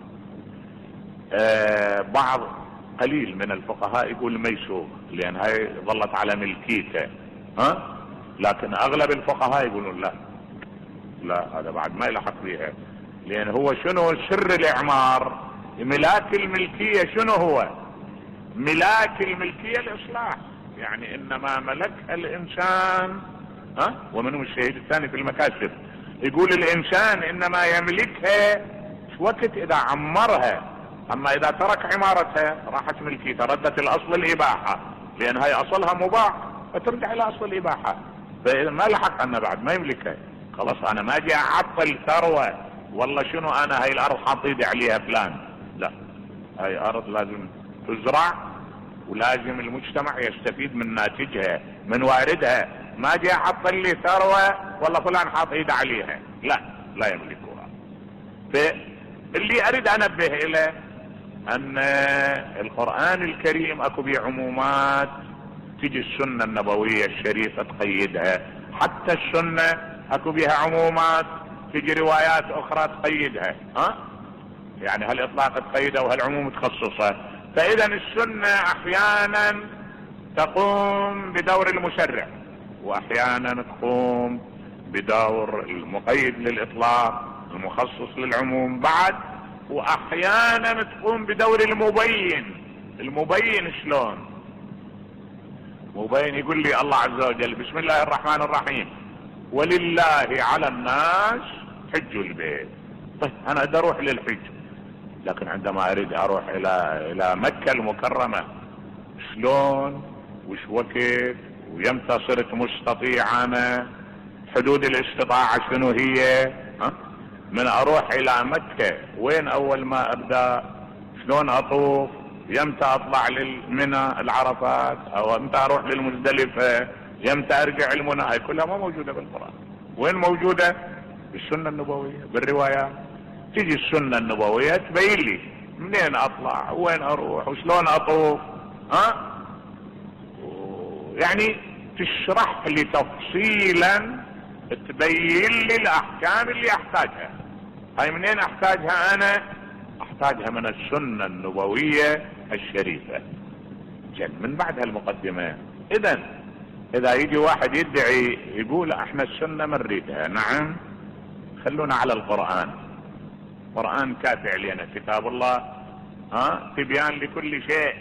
آه بعض قليل من الفقهاء يقول ما يسوق لان هاي ظلت على ملكيته، ها، لكن اغلب الفقهاء يقولون لا لا، هذا بعد ما يلحق بها، لان هو شنو سر الاعمار؟ ملاك الملكية شنو هو؟ ملاك الملكية الاصلاح، يعني انما ملك الانسان، ها، ومنهم الشهيد الثاني في المكاسب يقول الانسان انما يملكها وقت اذا عمرها، اما اذا ترك عمارتها راحت ملكيتها، ردت الاصل الاباحة، لان هاي اصلها مباح فترجع الى اصل الاباحة. فاذا ما لحق انا بعد ما يملكها، خلاص انا ما اجي اعطل ثروة والله شنو انا هاي الارض حاط ايدي عليها فلان، لا، هاي ارض لازم تزرع ولازم المجتمع يستفيد من ناتجها من واردها، ما اجي اعطل لي ثروة والله فلان حاط ايده عليها، لا، لا يملكها. فاللي اريد انبه اليه ان القرآن الكريم اكو بيه عمومات تجي السنة النبوية الشريفة تقيدها، حتى السنة اكو بيها عمومات تجي روايات اخرى تقيدها، ها، يعني هالاطلاق تقيدها وهالعموم تخصصها. فاذا السنة احيانا تقوم بدور المشرع، واحيانا تقوم بدور المقيد للاطلاق المخصص للعموم بعد، واحيانا تقوم بدور المبين. المبين شلون؟ مبين يقول لي الله عز وجل بسم الله الرحمن الرحيم ولله على الناس حج البيت. طيب انا اريد اروح للحج، لكن عندما اريد اروح الى الى مكة المكرمة شلون وش وقت ويمتى صرت مستطيع انا، حدود الاستطاعة شنو هي، ها؟ من اروح الى مكة وين اول ما ابدأ، شلون اطوف، يمتى اطلع للمنى العرفات، او امتى اروح للمزدلفة، يمتى ارجع المنى، هاي كلها ما موجودة بالقرآن. وين موجودة؟ بالسنة النبوية بالروايات. تيجي السنة النبوية تبين لي منين اطلع وين اروح وشلون اطوف، ها، يعني تشرح لي تفصيلا، تبين لي الاحكام اللي احتاجها. هاي منين احتاجها انا؟ احتاجها من السنة النبوية الشريفة. جن من بعد هالمقدمة. اذا اذا يجي واحد يدعي يقول احنا السنة ما نريدها، نعم، خلونا على القرآن، القرآن كافي علينا، كتاب الله، ها، تبيان لكل شيء.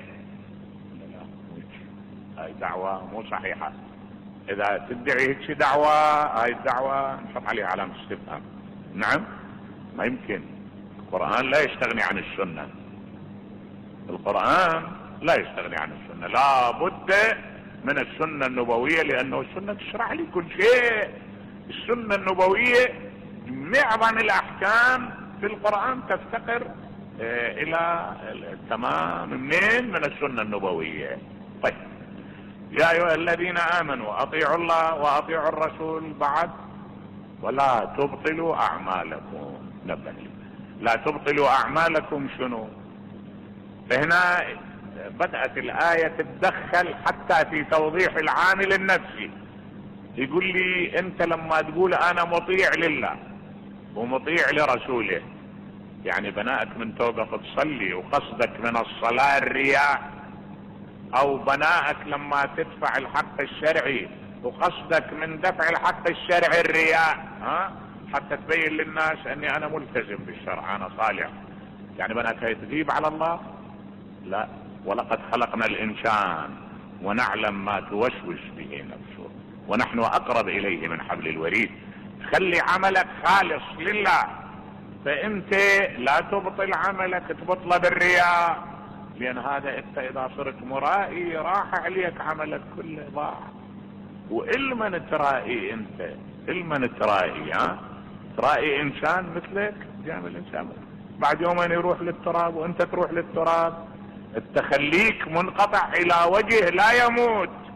هاي دعوة مو صحيحة. اذا تدعي هيك دعوة، هاي الدعوة نحط عليها علامة استفهام. نعم، ما يمكن. القرآن لا يستغني عن السنة، القرآن لا يستغني عن السنة، لا بد من السنة النبوية، لانه السنة تشرح لي كل شيء. السنة النبوية معظم الاحكام في القرآن تفتقر اه الى التمام منين؟ من السنة النبوية. طيب، يا ايها الذين امنوا اطيعوا الله واطيعوا الرسول بعد ولا تبطلوا اعمالكم. نبه لا تبطلوا اعمالكم شنو؟ فهنا بدأت الآية تتدخل حتى في توضيح العامل النفسي. يقول لي انت لما تقول انا مطيع لله ومطيع لرسوله، يعني بنائك من توقف تصلي وقصدك من الصلاة الرياء، او بنائك لما تدفع الحق الشرعي وقصدك من دفع الحق الشرعي الرياء، ها، حتى تبين للناس اني انا ملتزم بالشرع، انا صالح، يعني بنائك هي تغيب على الله؟ لا، ولقد خلقنا الانسان ونعلم ما توسوس به نفسه ونحن اقرب اليه من حبل الوريد. خلي عملك خالص لله، فانت لا تبطل عملك تبطله بالرياء، لان هذا انت اذا صرت مرائي راح عليك عملك كله ضاع. والمن ترائي انت؟ المن ترائي؟ ها، ترائي انسان مثلك، جامل انسان بعد يومين يروح للتراب وانت تروح للتراب. التخليك منقطع الى وجه لا يموت،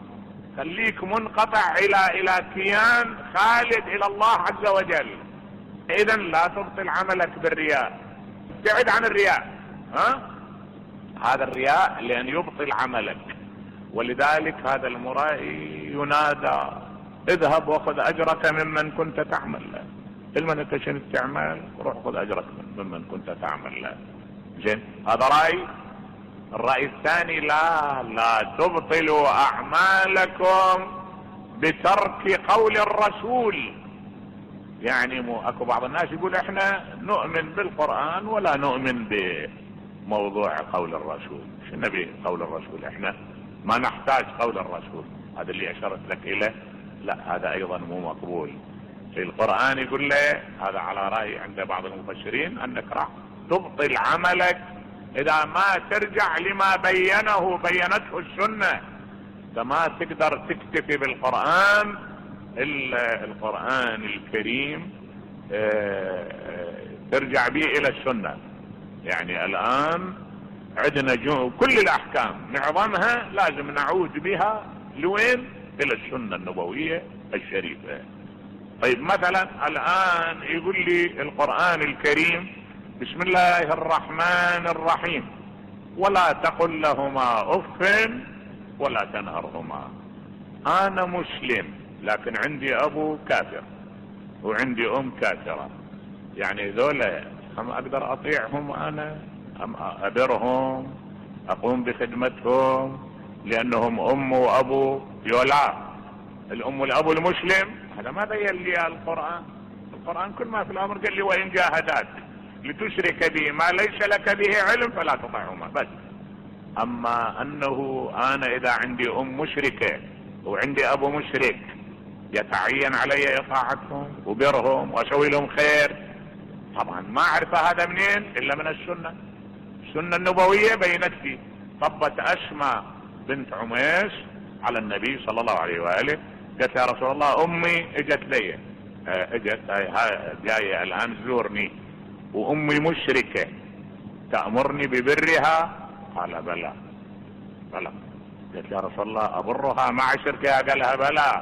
خليك منقطع الى الى كيان خالد الى الله عز وجل. اذا لا تبطل عملك بالرياء، ابتعد عن الرياء. ها هذا الرياء لان يبطل عملك، ولذلك هذا المرائي ينادى اذهب واخذ اجرك ممن كنت تعمل له. المن انت شنو تعمل؟ روح خذ اجرك ممن كنت تعمل له. زين، هذا راي. الراي الثاني لا لا تبطلوا اعمالكم بترك قول الرسول. يعني مو اكو بعض الناس يقول احنا نؤمن بالقرآن ولا نؤمن بموضوع قول الرسول. شو نبي قول الرسول؟ احنا ما نحتاج قول الرسول. هذا اللي اشرت لك اليه. لا، هذا ايضا مو مقبول. في القرآن يقول له هذا على رأي عند بعض المفسرين انك راح تبطل عملك اذا ما ترجع لما بينه بينته السنة. فما تقدر تكتفي بالقرآن الا القرآن الكريم ترجع به الى السنة. يعني الان عندنا كل الاحكام معظمها لازم نعود بها لوين؟ الى السنة النبوية الشريفة. طيب مثلا الان يقول لي القرآن الكريم بسم الله الرحمن الرحيم ولا تقل لهما اف ولا تنهرهما. انا مسلم لكن عندي ابو كافر وعندي ام كافرة، يعني ذولا هم اقدر اطيعهم انا؟ ام ابرهم اقوم بخدمتهم لانهم ام وابو؟ يولا الام والابو المسلم هذا ما بين لي القرآن. القرآن كل ما في الامر قال لي وان جاهداك لتشرك به ما ليس لك به علم فلا تطعهما بس. اما انه انا اذا عندي ام مشركة وعندي ابو مشرك يتعين علي اطاعتهم وبرهم واسوي لهم خير، طبعا ما اعرف هذا منين الا من السنة. السنة النبوية بينت لي. طبت اسماء بنت عميس على النبي صلى الله عليه واله، قالت يا رسول الله امي اجت لي اجت جايه الان تزورني وامي مشركة تأمرني ببرها؟ قال بلى بلى. قالت يا رسول الله ابرها مع شركها؟ قالها بلى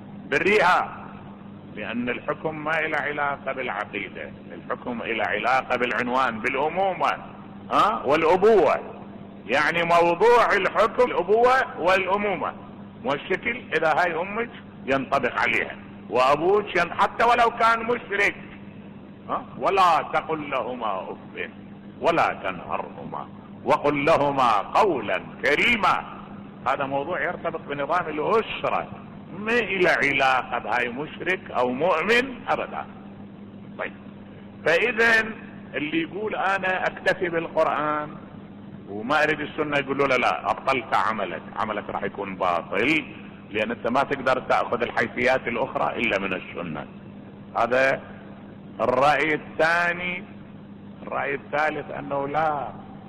بريها، لان الحكم ما الى علاقة بالعقيدة، الحكم الى علاقة بالعنوان بالامومة ها والابوة. يعني موضوع الحكم الابوة والامومة، والشكل اذا هاي امك ينطبق عليها وابوك حتى ولو كان مشرك. ها ولا تقل لهما اف ولا تنهرهما وقل لهما قولا كريما. هذا موضوع يرتبط بنظام الاسرة، ما الى علاقة بهاي مشرك او مؤمن ابدا. طيب فاذا اللي يقول انا اكتفي بالقرآن وما اريد السنة يقول له لا لا ابطلت عملك، عملك راح يكون باطل لان انت ما تقدر تأخذ الحيثيات الاخرى الا من السنة. هذا الرأي الثاني. الرأي الثالث انه لا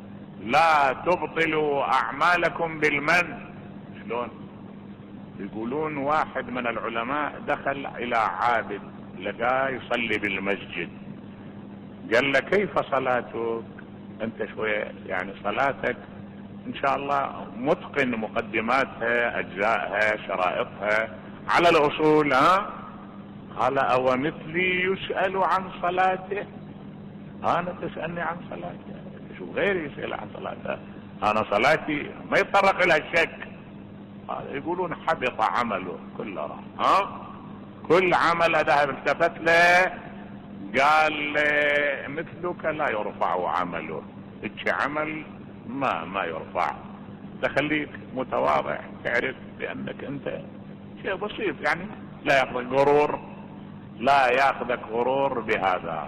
لا تبطلوا اعمالكم بالمن. شلون؟ يقولون واحد من العلماء دخل الى عابد لقاه يصلي بالمسجد، قال له كيف صلاتك؟ انت شوية يعني صلاتك ان شاء الله متقن مقدماتها اجزائها شرائطها على الاصول ها؟ قال او مثلي يسأل عن صلاته؟ انا تسألني عن صلاته؟ شو غيري يسأل عن صلاته؟ انا صلاتي ما يتطرق الى الشك. يقولون حبط عمله كله راح. ها كل عمل ذهب التفت له قال مثلك لا يرفع عمله. اتش عمل ما ما يرفع. تخليك متواضع تعرف بانك انت شيء بسيط، يعني لا ياخذك غرور، لا ياخذك غرور بهذا.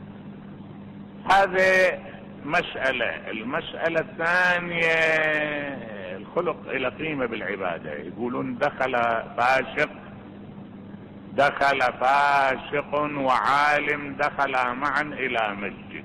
هذه مسألة. المسألة الثانية الخلق الى قيمة بالعبادة. يقولون دخل فاسق دخل فاسق وعالم دخل معا الى مسجد.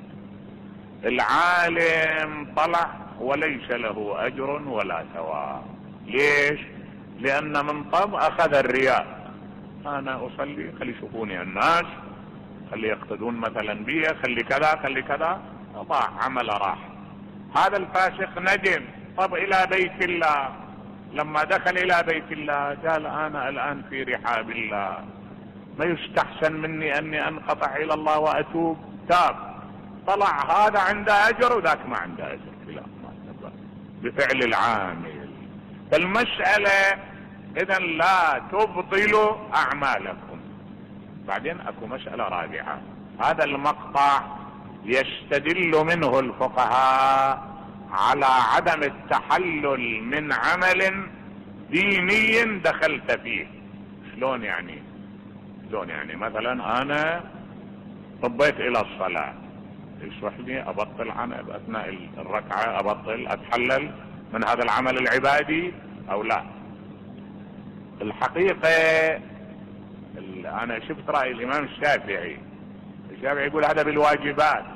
العالم طلع وليس له اجر ولا ثواب. ليش؟ لان من طب اخذ الرياء. انا اصلي خلي يشوفوني الناس، خلي يقتدون مثلا بي، خلي كذا خلي كذا، ضاع عمل راح. هذا الفاسق ندم طب الى بيت الله لما دخل الى بيت الله قال انا الان في رحاب الله، ما يستحسن مني اني انقطع الى الله واتوب. تاب، طلع هذا عنده اجر وذاك ما عنده اجر، لا ما بفعل العامل. فالمسألة اذا لا تبطلوا اعمالكم. بعدين اكو مسألة رابعة، هذا المقطع يستدل منه الفقهاء على عدم التحلل من عمل ديني دخلت فيه. شلون يعني؟ شلون يعني؟ مثلا انا طبيت الى الصلاة، يصح لي ابطل عنه باثناء الركعة، ابطل اتحلل من هذا العمل العبادي او لا؟ الحقيقة انا شفت رأي الامام الشافعي. الشافعي يقول هذا بالواجبات،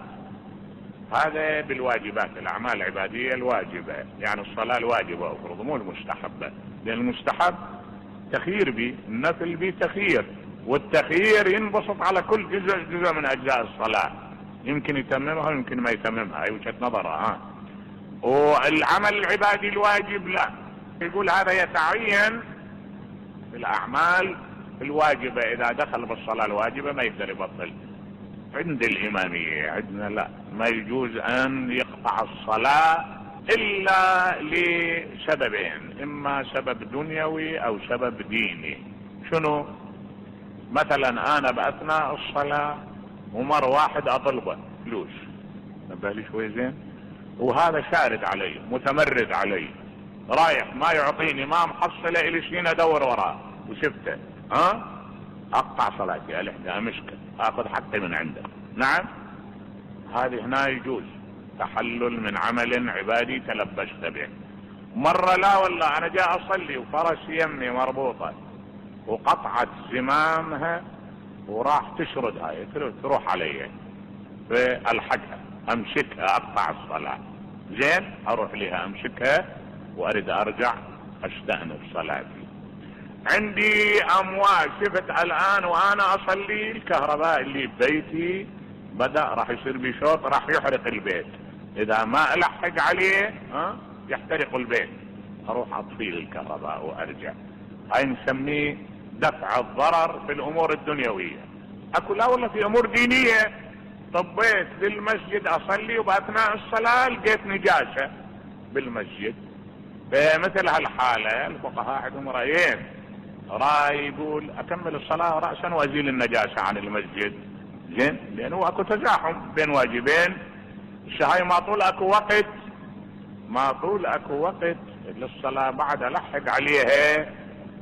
هذا بالواجبات، الاعمال العبادية الواجبة، يعني الصلاة الواجبة افرض مو المستحبة، لان المستحب تخيير بي، النفل بي تخيير، والتخيير ينبسط على كل جزء جزء من اجزاء الصلاة، يمكن يتممها ويمكن ما يتممها، اي وجهة نظرها. ها والعمل العبادي الواجب لا، يقول هذا يتعين بالاعمال الواجبة، اذا دخل بالصلاة الواجبة ما يقدر يبطل. عند الامامية عندنا لا، ما يجوز ان يقطع الصلاة الا لسببين، اما سبب دنيوي او سبب ديني. شنو؟ مثلا انا باثناء الصلاة ومر واحد اطلبه فلوس، نبه لي شوي زين، وهذا شارد علي متمرد علي، رايح ما يعطيني، ما محصله الي شين ادور وراه وشفته، ها اقطع صلاتي، الحق امشكل اخذ حقي من عنده. نعم، هذه هنا يجوز تحلل من عمل عبادي تلبست به. مرة لا والله انا جاء اصلي وفرس يمي مربوطة وقطعت زمامها وراح تشرد هاي تروح علي، فالحقها امسكها اقطع الصلاة، زين اروح لها امسكها واريد ارجع استأنف صلاتي. عندي اموال، شفت الان وانا اصلي الكهرباء اللي ببيتي بدأ راح يصير بشوط، راح يحرق البيت، اذا ما الحق عليه ها يحترق البيت، اروح اطفي الكهرباء وارجع. هاي نسميه دفع الضرر في الامور الدنيوية. اكو لا والله في امور دينية، طبيت بالمسجد اصلي وباثناء الصلاة لقيت نجاسة بالمسجد، بمثل هالحالة الفقهاء عندهم رايين، راي يقول اكمل الصلاة رأسا وازيل النجاسة عن المسجد، زين، لانه اكو تزاحم بين واجبين، الشهاي ما طول اكو وقت، ما طول اكو وقت للصلاة بعد الحق عليها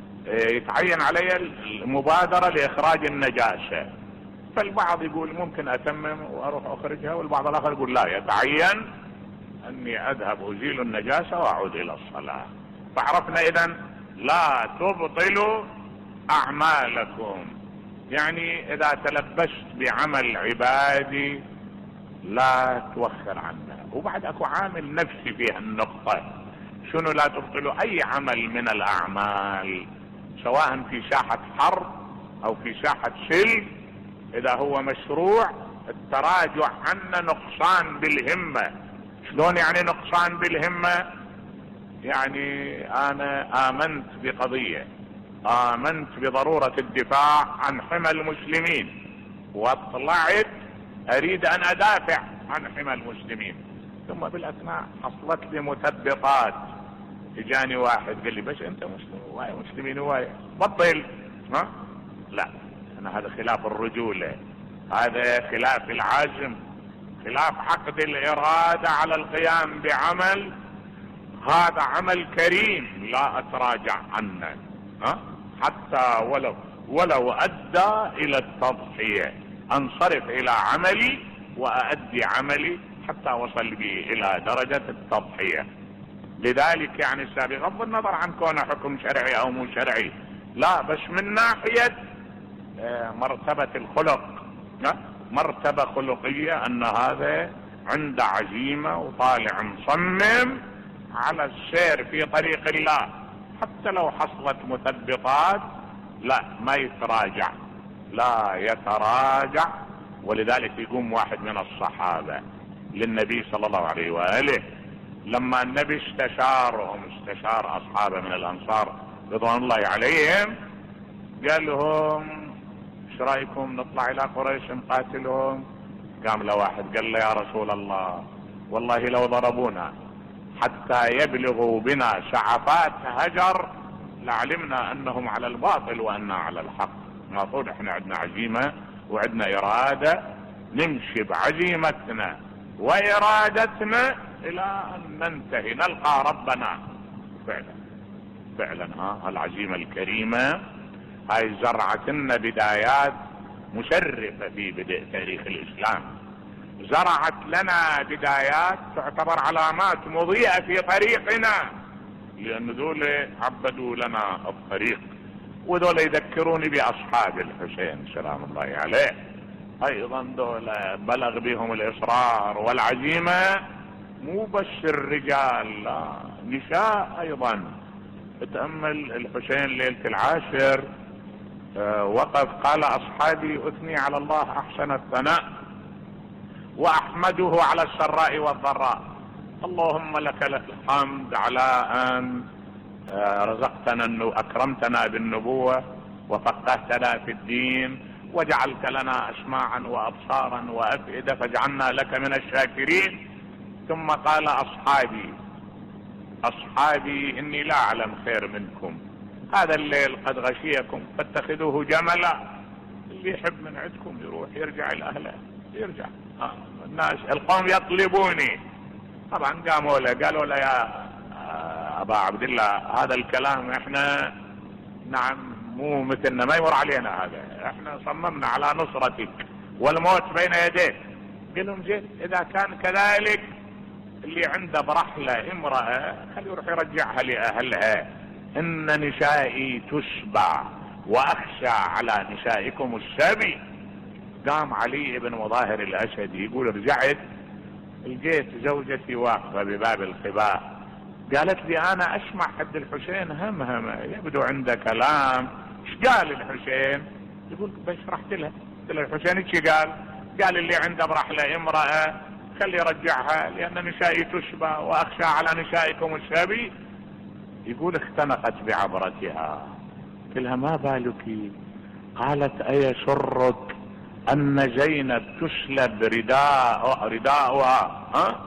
يتعين علي المبادرة لاخراج النجاسة. فالبعض يقول ممكن اتمم واروح اخرجها، والبعض الاخر يقول لا، يتعين اني اذهب ازيل النجاسة واعود الى الصلاة. فعرفنا اذا لا تبطلوا اعمالكم، يعني اذا تلبست بعمل عبادي لا توخر عنه. وبعد اكو عامل نفسي في النقطة، شنو لا تبطلوا؟ اي عمل من الاعمال سواء في ساحة حرب او في ساحة سلم، اذا هو مشروع التراجع عنه نقصان بالهمة. شلون يعني نقصان بالهمة؟ يعني انا امنت بقضية، امنت بضرورة الدفاع عن حمى المسلمين، واطلعت اريد ان ادافع عن حمى المسلمين، ثم بالاثناء حصلت لي مثبطات، اجاني واحد قال لي بس انت مسلم هواية، مسلمين هواية، بطل. ها لا، انا هذا خلاف الرجولة، هذا خلاف العزم، خلاف عقد الارادة على القيام بعمل، هذا عمل كريم لا اتراجع عنه، ها حتى ولو ولو ادى الى التضحية، انصرف الى عملي وأؤدي عملي حتى وصل به الى درجة التضحية. لذلك يعني بغض النظر عن كونه حكم شرعي او مو شرعي، لا بس من ناحية مرتبة الخلق، مرتبة خلقية، ان هذا عنده عزيمة وطالع مصمم على السير في طريق الله، حتى لو حصلت مثبطات لا ما يتراجع، لا يتراجع. ولذلك يقوم واحد من الصحابة للنبي صلى الله عليه وآله لما النبي استشارهم استشار اصحابه من الانصار رضوان الله عليهم، قال لهم ايش رايكم نطلع الى قريش نقاتلهم؟ قام له واحد قال له يا رسول الله والله لو ضربونا حتى يبلغوا بنا شعفات هجر لعلمنا انهم على الباطل واننا على الحق. المفروض احنا عندنا عزيمة وعندنا ارادة نمشي بعزيمتنا وارادتنا الى ان ننتهي نلقى ربنا. فعلا فعلا ها العزيمة الكريمة هاي زرعت لنا بدايات مشرفة في بدء تاريخ الاسلام، زرعت لنا بدايات تعتبر علامات مضيئة في طريقنا، لان دول عبدوا لنا الطريق، ودول يذكروني باصحاب الحسين سلام الله عليه. ايضا دول بلغ بهم الاصرار والعزيمة مو بس الرجال، لا نساء ايضا. تأمل الحسين ليلة العاشر وقف قال اصحابي اثني على الله احسن الثناء واحمده على السراء والضراء، اللهم لك الحمد على ان رزقتنا اكرمتنا بالنبوة وفقهتنا في الدين وجعلت لنا اسماعا وابصارا وافئدة فاجعلنا لك من الشاكرين. ثم قال اصحابي اصحابي اني لا اعلم خير منكم، هذا الليل قد غشيكم فاتخذوه جملا، اللي يحب من عندكم يروح يرجع لاهله يرجع. آه. الناس القوم يطلبوني، طبعا قاموا له قالوا له يا ابا عبد الله هذا الكلام احنا نعم مو مثلنا ما يمر علينا، هذا احنا صممنا على نصرتك والموت بين يديك. قال لهم زين اذا كان كذلك اللي عنده برحلة امرأة خليه يروح يرجعها لاهلها، ان نسائي تشبع واخشى على نسائكم السبي. قام علي بن مظاهر الاسدي يقول رجعت لقيت زوجتي واقفة بباب الخباء، قالت لي انا اسمع حد الحسين هم هم يبدو عنده كلام. ايش قال الحسين؟ يقول بس رحت لها قلت له الحسين ايش قال؟ قال اللي عنده برحلة امرأة خلي يرجعها لان نسائي تشبع واخشى على نسائكم السبي. يقول اختنقت بعبرتها، قلت لها ما بالك؟ قالت ايسرك ان زينب تسلب رداء رداءها ها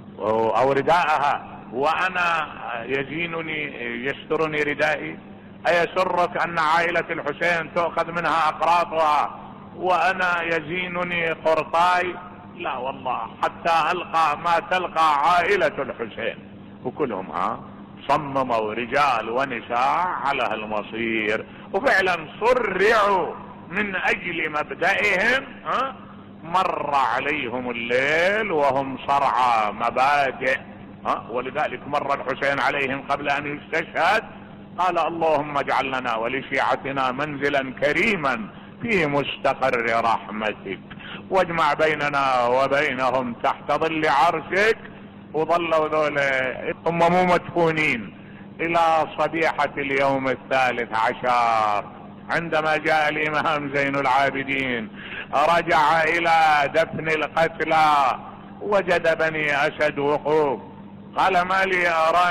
او رداءها وانا يزينني يسترني ردائي؟ ايسرك ان عائلة الحسين تؤخذ منها اقراطها وانا يزينني قرطاي؟ لا والله حتى القى ما تلقى عائلة الحسين. وكلهم ها صمموا رجال ونساء على هالمصير، وفعلا صرعوا من اجل مبدئهم. ها مر عليهم الليل وهم صرعى مبادئ. ها ولذلك مر الحسين عليهم قبل ان يستشهد قال اللهم اجعل لنا ولشيعتنا منزلا كريما في مستقر رحمتك واجمع بيننا وبينهم تحت ظل عرشك. وظلوا ذولا هم مو مدفونين الى صبيحة اليوم الثالث عشر عندما جاء الامام زين العابدين رجع الى دفن القتلى وجد بني اسد وقوف. قال ما لي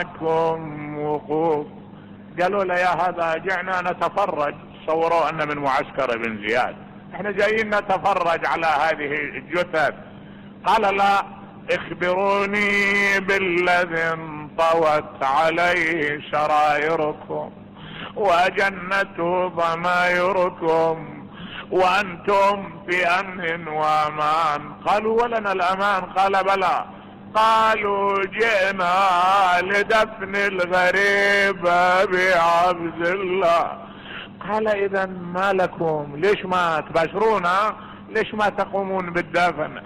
اراكم وقوف؟ قالوا له يا هذا جعنا نتفرج، صوروا ان من معسكر بن زياد، احنا جايين نتفرج على هذه الجثث. قال لا اخبروني بالذي انطوت عليه شرائركم واجنته ضمائركم وانتم في امن وامان. قالوا ولنا الامان؟ قال بلى. قالوا جئنا لدفن الغريب ابي عبد الله. قال اذا ما لكم؟ ليش ما تباشرونا؟ ليش ما تقومون بالدفن؟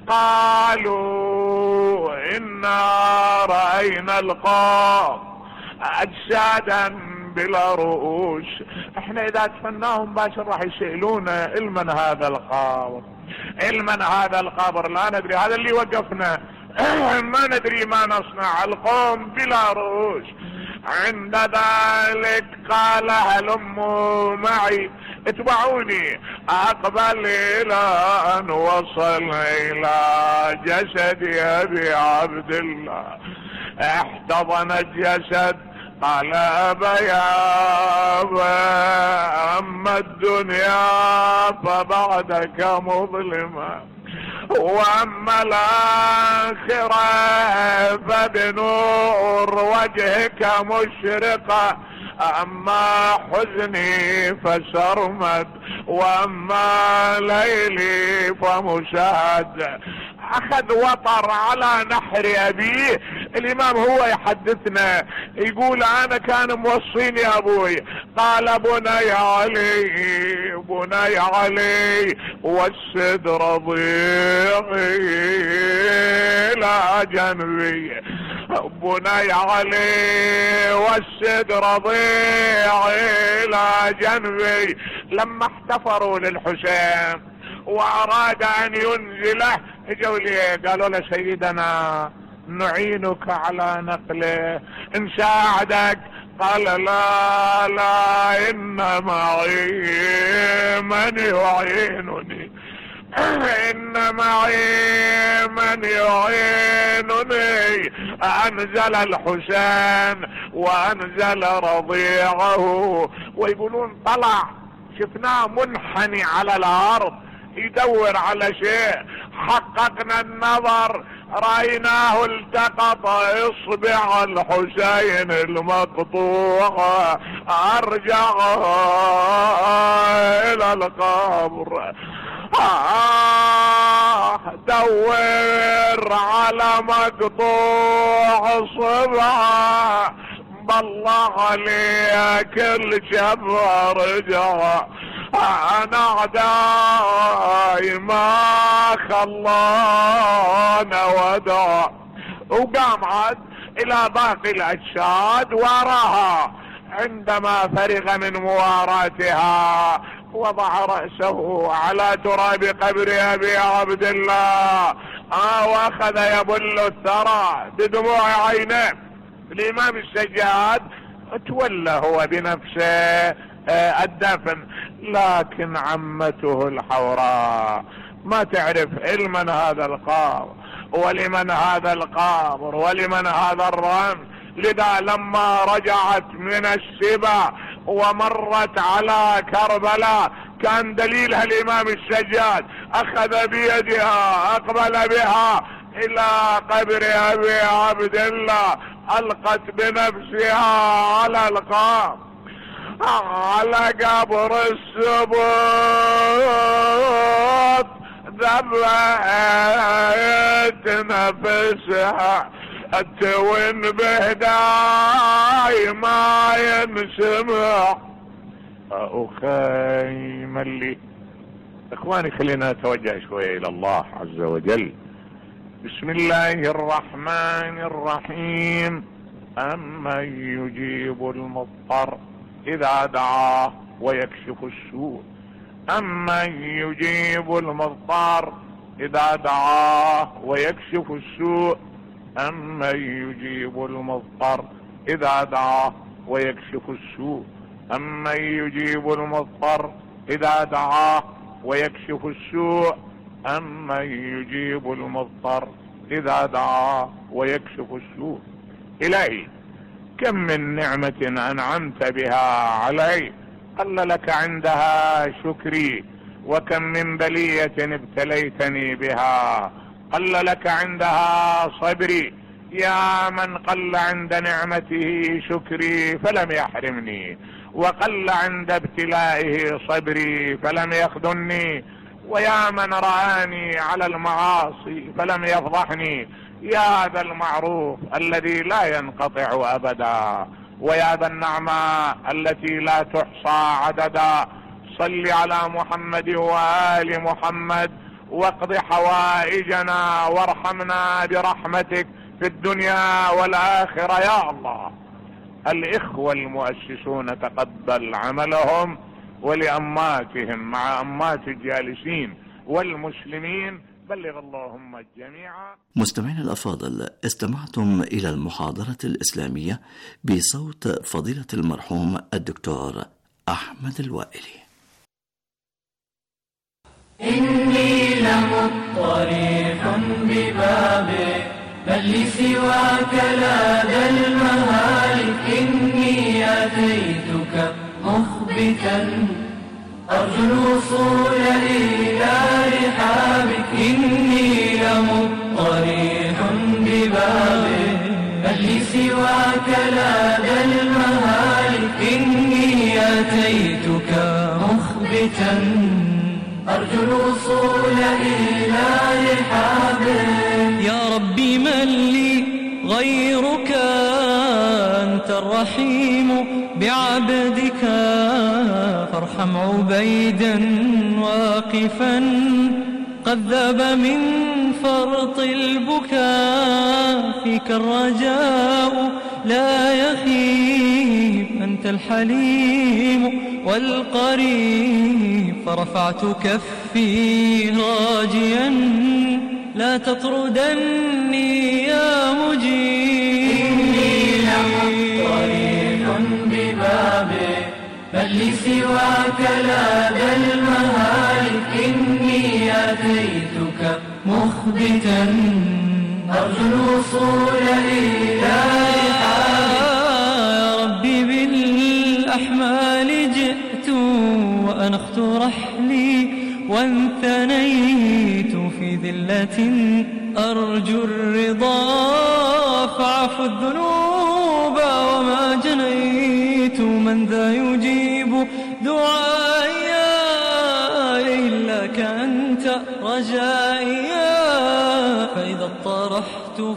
قالوا انا رأينا القوم اجسادا بلا رؤوس، احنا اذا دفناهم باشر راح يسألونا المن هذا القبر، المن هذا القبر، لا ندري، هذا اللي وقفنا ما ندري ما نصنع، القوم بلا رؤوس. عند ذلك قال هلموا معي اتبعوني اقبل الى ان وصل الى جسد ابي عبد الله. احتضن الجسد قال أبا يا أبا أما الدنيا فبعدك مظلمة وأما الآخرة فبنور وجهك مشرقة أما حزني فسرمد وأما ليلي فمشاهد. أخذ وطر على نحر أبيه. الإمام هو يحدثنا يقول أنا كان موصيني يا أبوي، قال بني علي بني علي والسدر ضيقي لا جنبي، بني علي والسدر ضيقي لا جنبي. لما احتفروا للحسين وأراد أن ينزله اجوا لي قالوا له سيدنا نعينك على نقله نساعدك، قال لا لا إن معي من يعينني إن معي من يعينني. أنزل الحسين وأنزل رضيعه. ويقولون طلع شفناه منحني على الأرض يدور على شيء، حققنا النظر رأيناه التقط إصبع الحسين المقطوع أرجعه إلى القبر. آه دور على مقطوع صبع بالله عليك الجبر رجع. أنا أعداي ما خلانا ودع. وقام عاد إلى باقي الأجساد وراها. عندما فرغ من مواراتها وضع رأسه على تراب قبر أبي عبد الله آه وأخذ يبل الثرى بدموع عينه. الإمام السجاد تولى هو بنفسه الدفن، لكن عمته الحوراء ما تعرف لمن هذا القبر ولمن هذا القبر ولمن هذا الرمز. لذا لما رجعت من السبا ومرت على كربلاء كان دليلها الإمام السجاد، أخذ بيدها أقبل بها إلى قبر أبي عبد الله، ألقت بنفسها على القبر على قبر السبوط، ذبحت نفسها التون بهداي ما ينسمع. أخي ملي اخواني خلينا نتوجه شوية الى الله عز وجل. بسم الله الرحمن الرحيم. أمن يجيب المضطر إذا دعاه ويكشف السوء، أمن يجيب المضطر إذا دعاه ويكشف السوء، أمن يجيب المضطر إذا دعاه ويكشف السوء، أمن يجيب المضطر إذا دعاه ويكشف السوء، أمن يجيب المضطر إذا دعاه ويكشف السوء. إلهي كم من نعمة أنعمت بها علي قل لك عندها شكري، وكم من بلية ابتليتني بها قل لك عندها صبري. يا من قل عند نعمته شكري فلم يحرمني، وقل عند ابتلائه صبري فلم يخذلني. ويا من رآني على المعاصي فلم يفضحني. يا ذا المعروف الذي لا ينقطع أبدا، ويا ذا النعماء التي لا تحصى عددا. صل على محمد وآل محمد واقض حوائجنا وارحمنا برحمتك في الدنيا والآخرة يا الله. الإخوة المؤسسون تقبل عملهم، ولأماتهم مع أمات الجالسين والمسلمين بلغ اللهم الجميع. مستمعين الأفاضل، استمعتم إلى المحاضرة الإسلامية بصوت فضيلة المرحوم الدكتور أحمد الوائلي. إني لمضطرح ببابك بل لي سواك لا ذا المهالك. إني أتيتك مخبتا أرجو الوصول إلى رحابك. إني لمضطريح ببابك بل لي سواك لا ذا المهالك. إني أتيتك مخبتا أرجو الوصول إلى رحابك. يا ربي من لي غيرك أنت الرحيم بعبدك، فارحم عبيدا واقفا قد ذاب من فرط البكاء. فيك الرجاء لا يخيب، أنت الحليم والقريب. فرفعت كفي راجيا لا تطردني يا مجيب. إني لمضطريح ببابك بل لي سواك لا ذا المهالك. إني أتيتك مخبتا أرجو الوصول إلى رحابك. يا ربي بالأحمال جئت وأنخت رحلي وانثنيت في ذلة أرجو الرضا. فاعف الذنوب وما جنيت، من ذا يجيب دعائي إلاك أنت رجائي. فإذا اضطرحت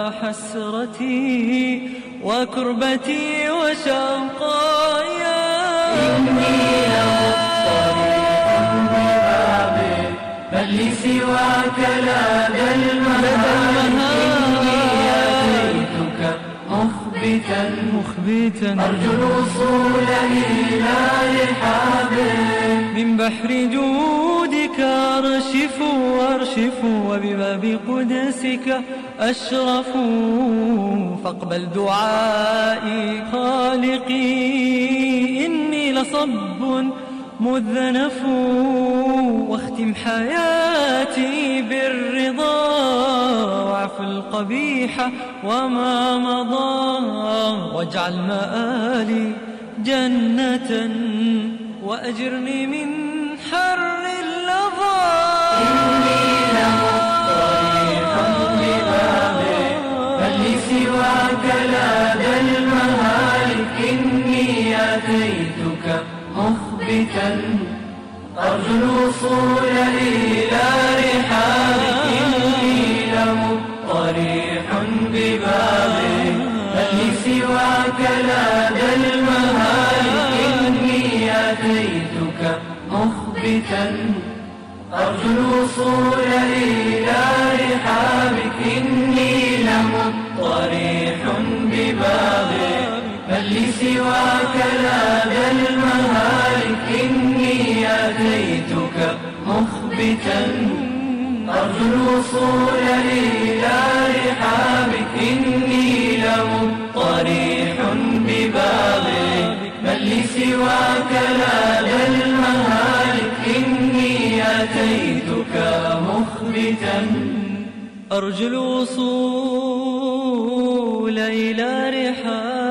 فحسرتي وكربتي وشقاي. إني لمضطريح ببابك بل لي سواك لا ذا المهالك. إني أتيتك مخبتا مخبتا أرجو الوصول إلى رحابك. من بحر جودك أرشف وأرشف وبباب قدسك أشرف. فاقبل دعائي خالقي، إني لصب مذنف. واختم حياتي بالرضا واعف القبيح وما مضى. واجعل مآلي جنة وأجرني من حر اللظى. إني لمضطريح ببابك بل لي سواك لا ذا المهالك. إني أتيتك مخبتا أرجو الوصول إلى رحابك. إني لمضطريح ببابك بل لي سواك لا ذا المهالك. إني أتيتك مخبتا أرجو الوصول إلى رحابك. إني لمضطريح ببابك بل لي سواك لا ذا المهالك. إني أتيتك مخبتا أرجو الوصول إلى رحابك. إني لمضطريح ببابك بل لي سواك لا ذا المهالك. إني أتيتك مخبتا أرجو الوصول إلى رحابك.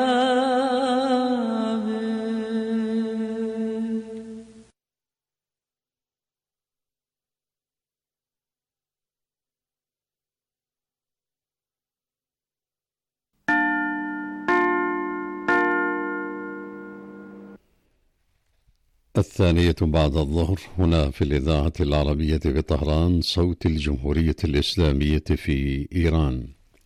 الثانية بعد الظهر هنا في الإذاعة العربية بطهران، صوت الجمهورية الإسلامية في إيران.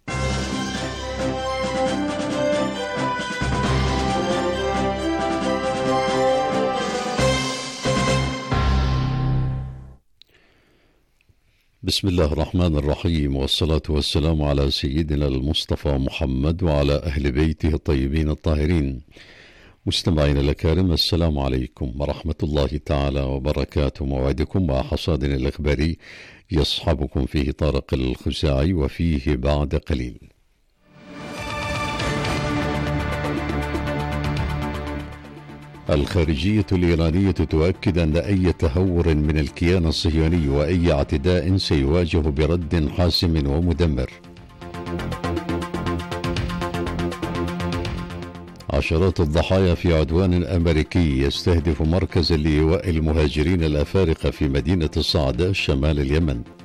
بسم الله الرحمن الرحيم، والصلاة والسلام على سيدنا المصطفى محمد وعلى أهل بيته الطيبين الطاهرين. مستمعين الأكارم، السلام عليكم ورحمة الله تعالى وبركاته. موعدكم مع حصادنا الإخباري يصحبكم فيه طارق الخزاعي وفيه بعد قليل. الخارجية الإيرانية تؤكد أن أي تهور من الكيان الصهيوني وأي اعتداء سيواجه برد حاسم ومدمر. عشرات الضحايا في عدوان أمريكي يستهدف مركز لإيواء المهاجرين الأفارقة في مدينة الصعداء شمال اليمن.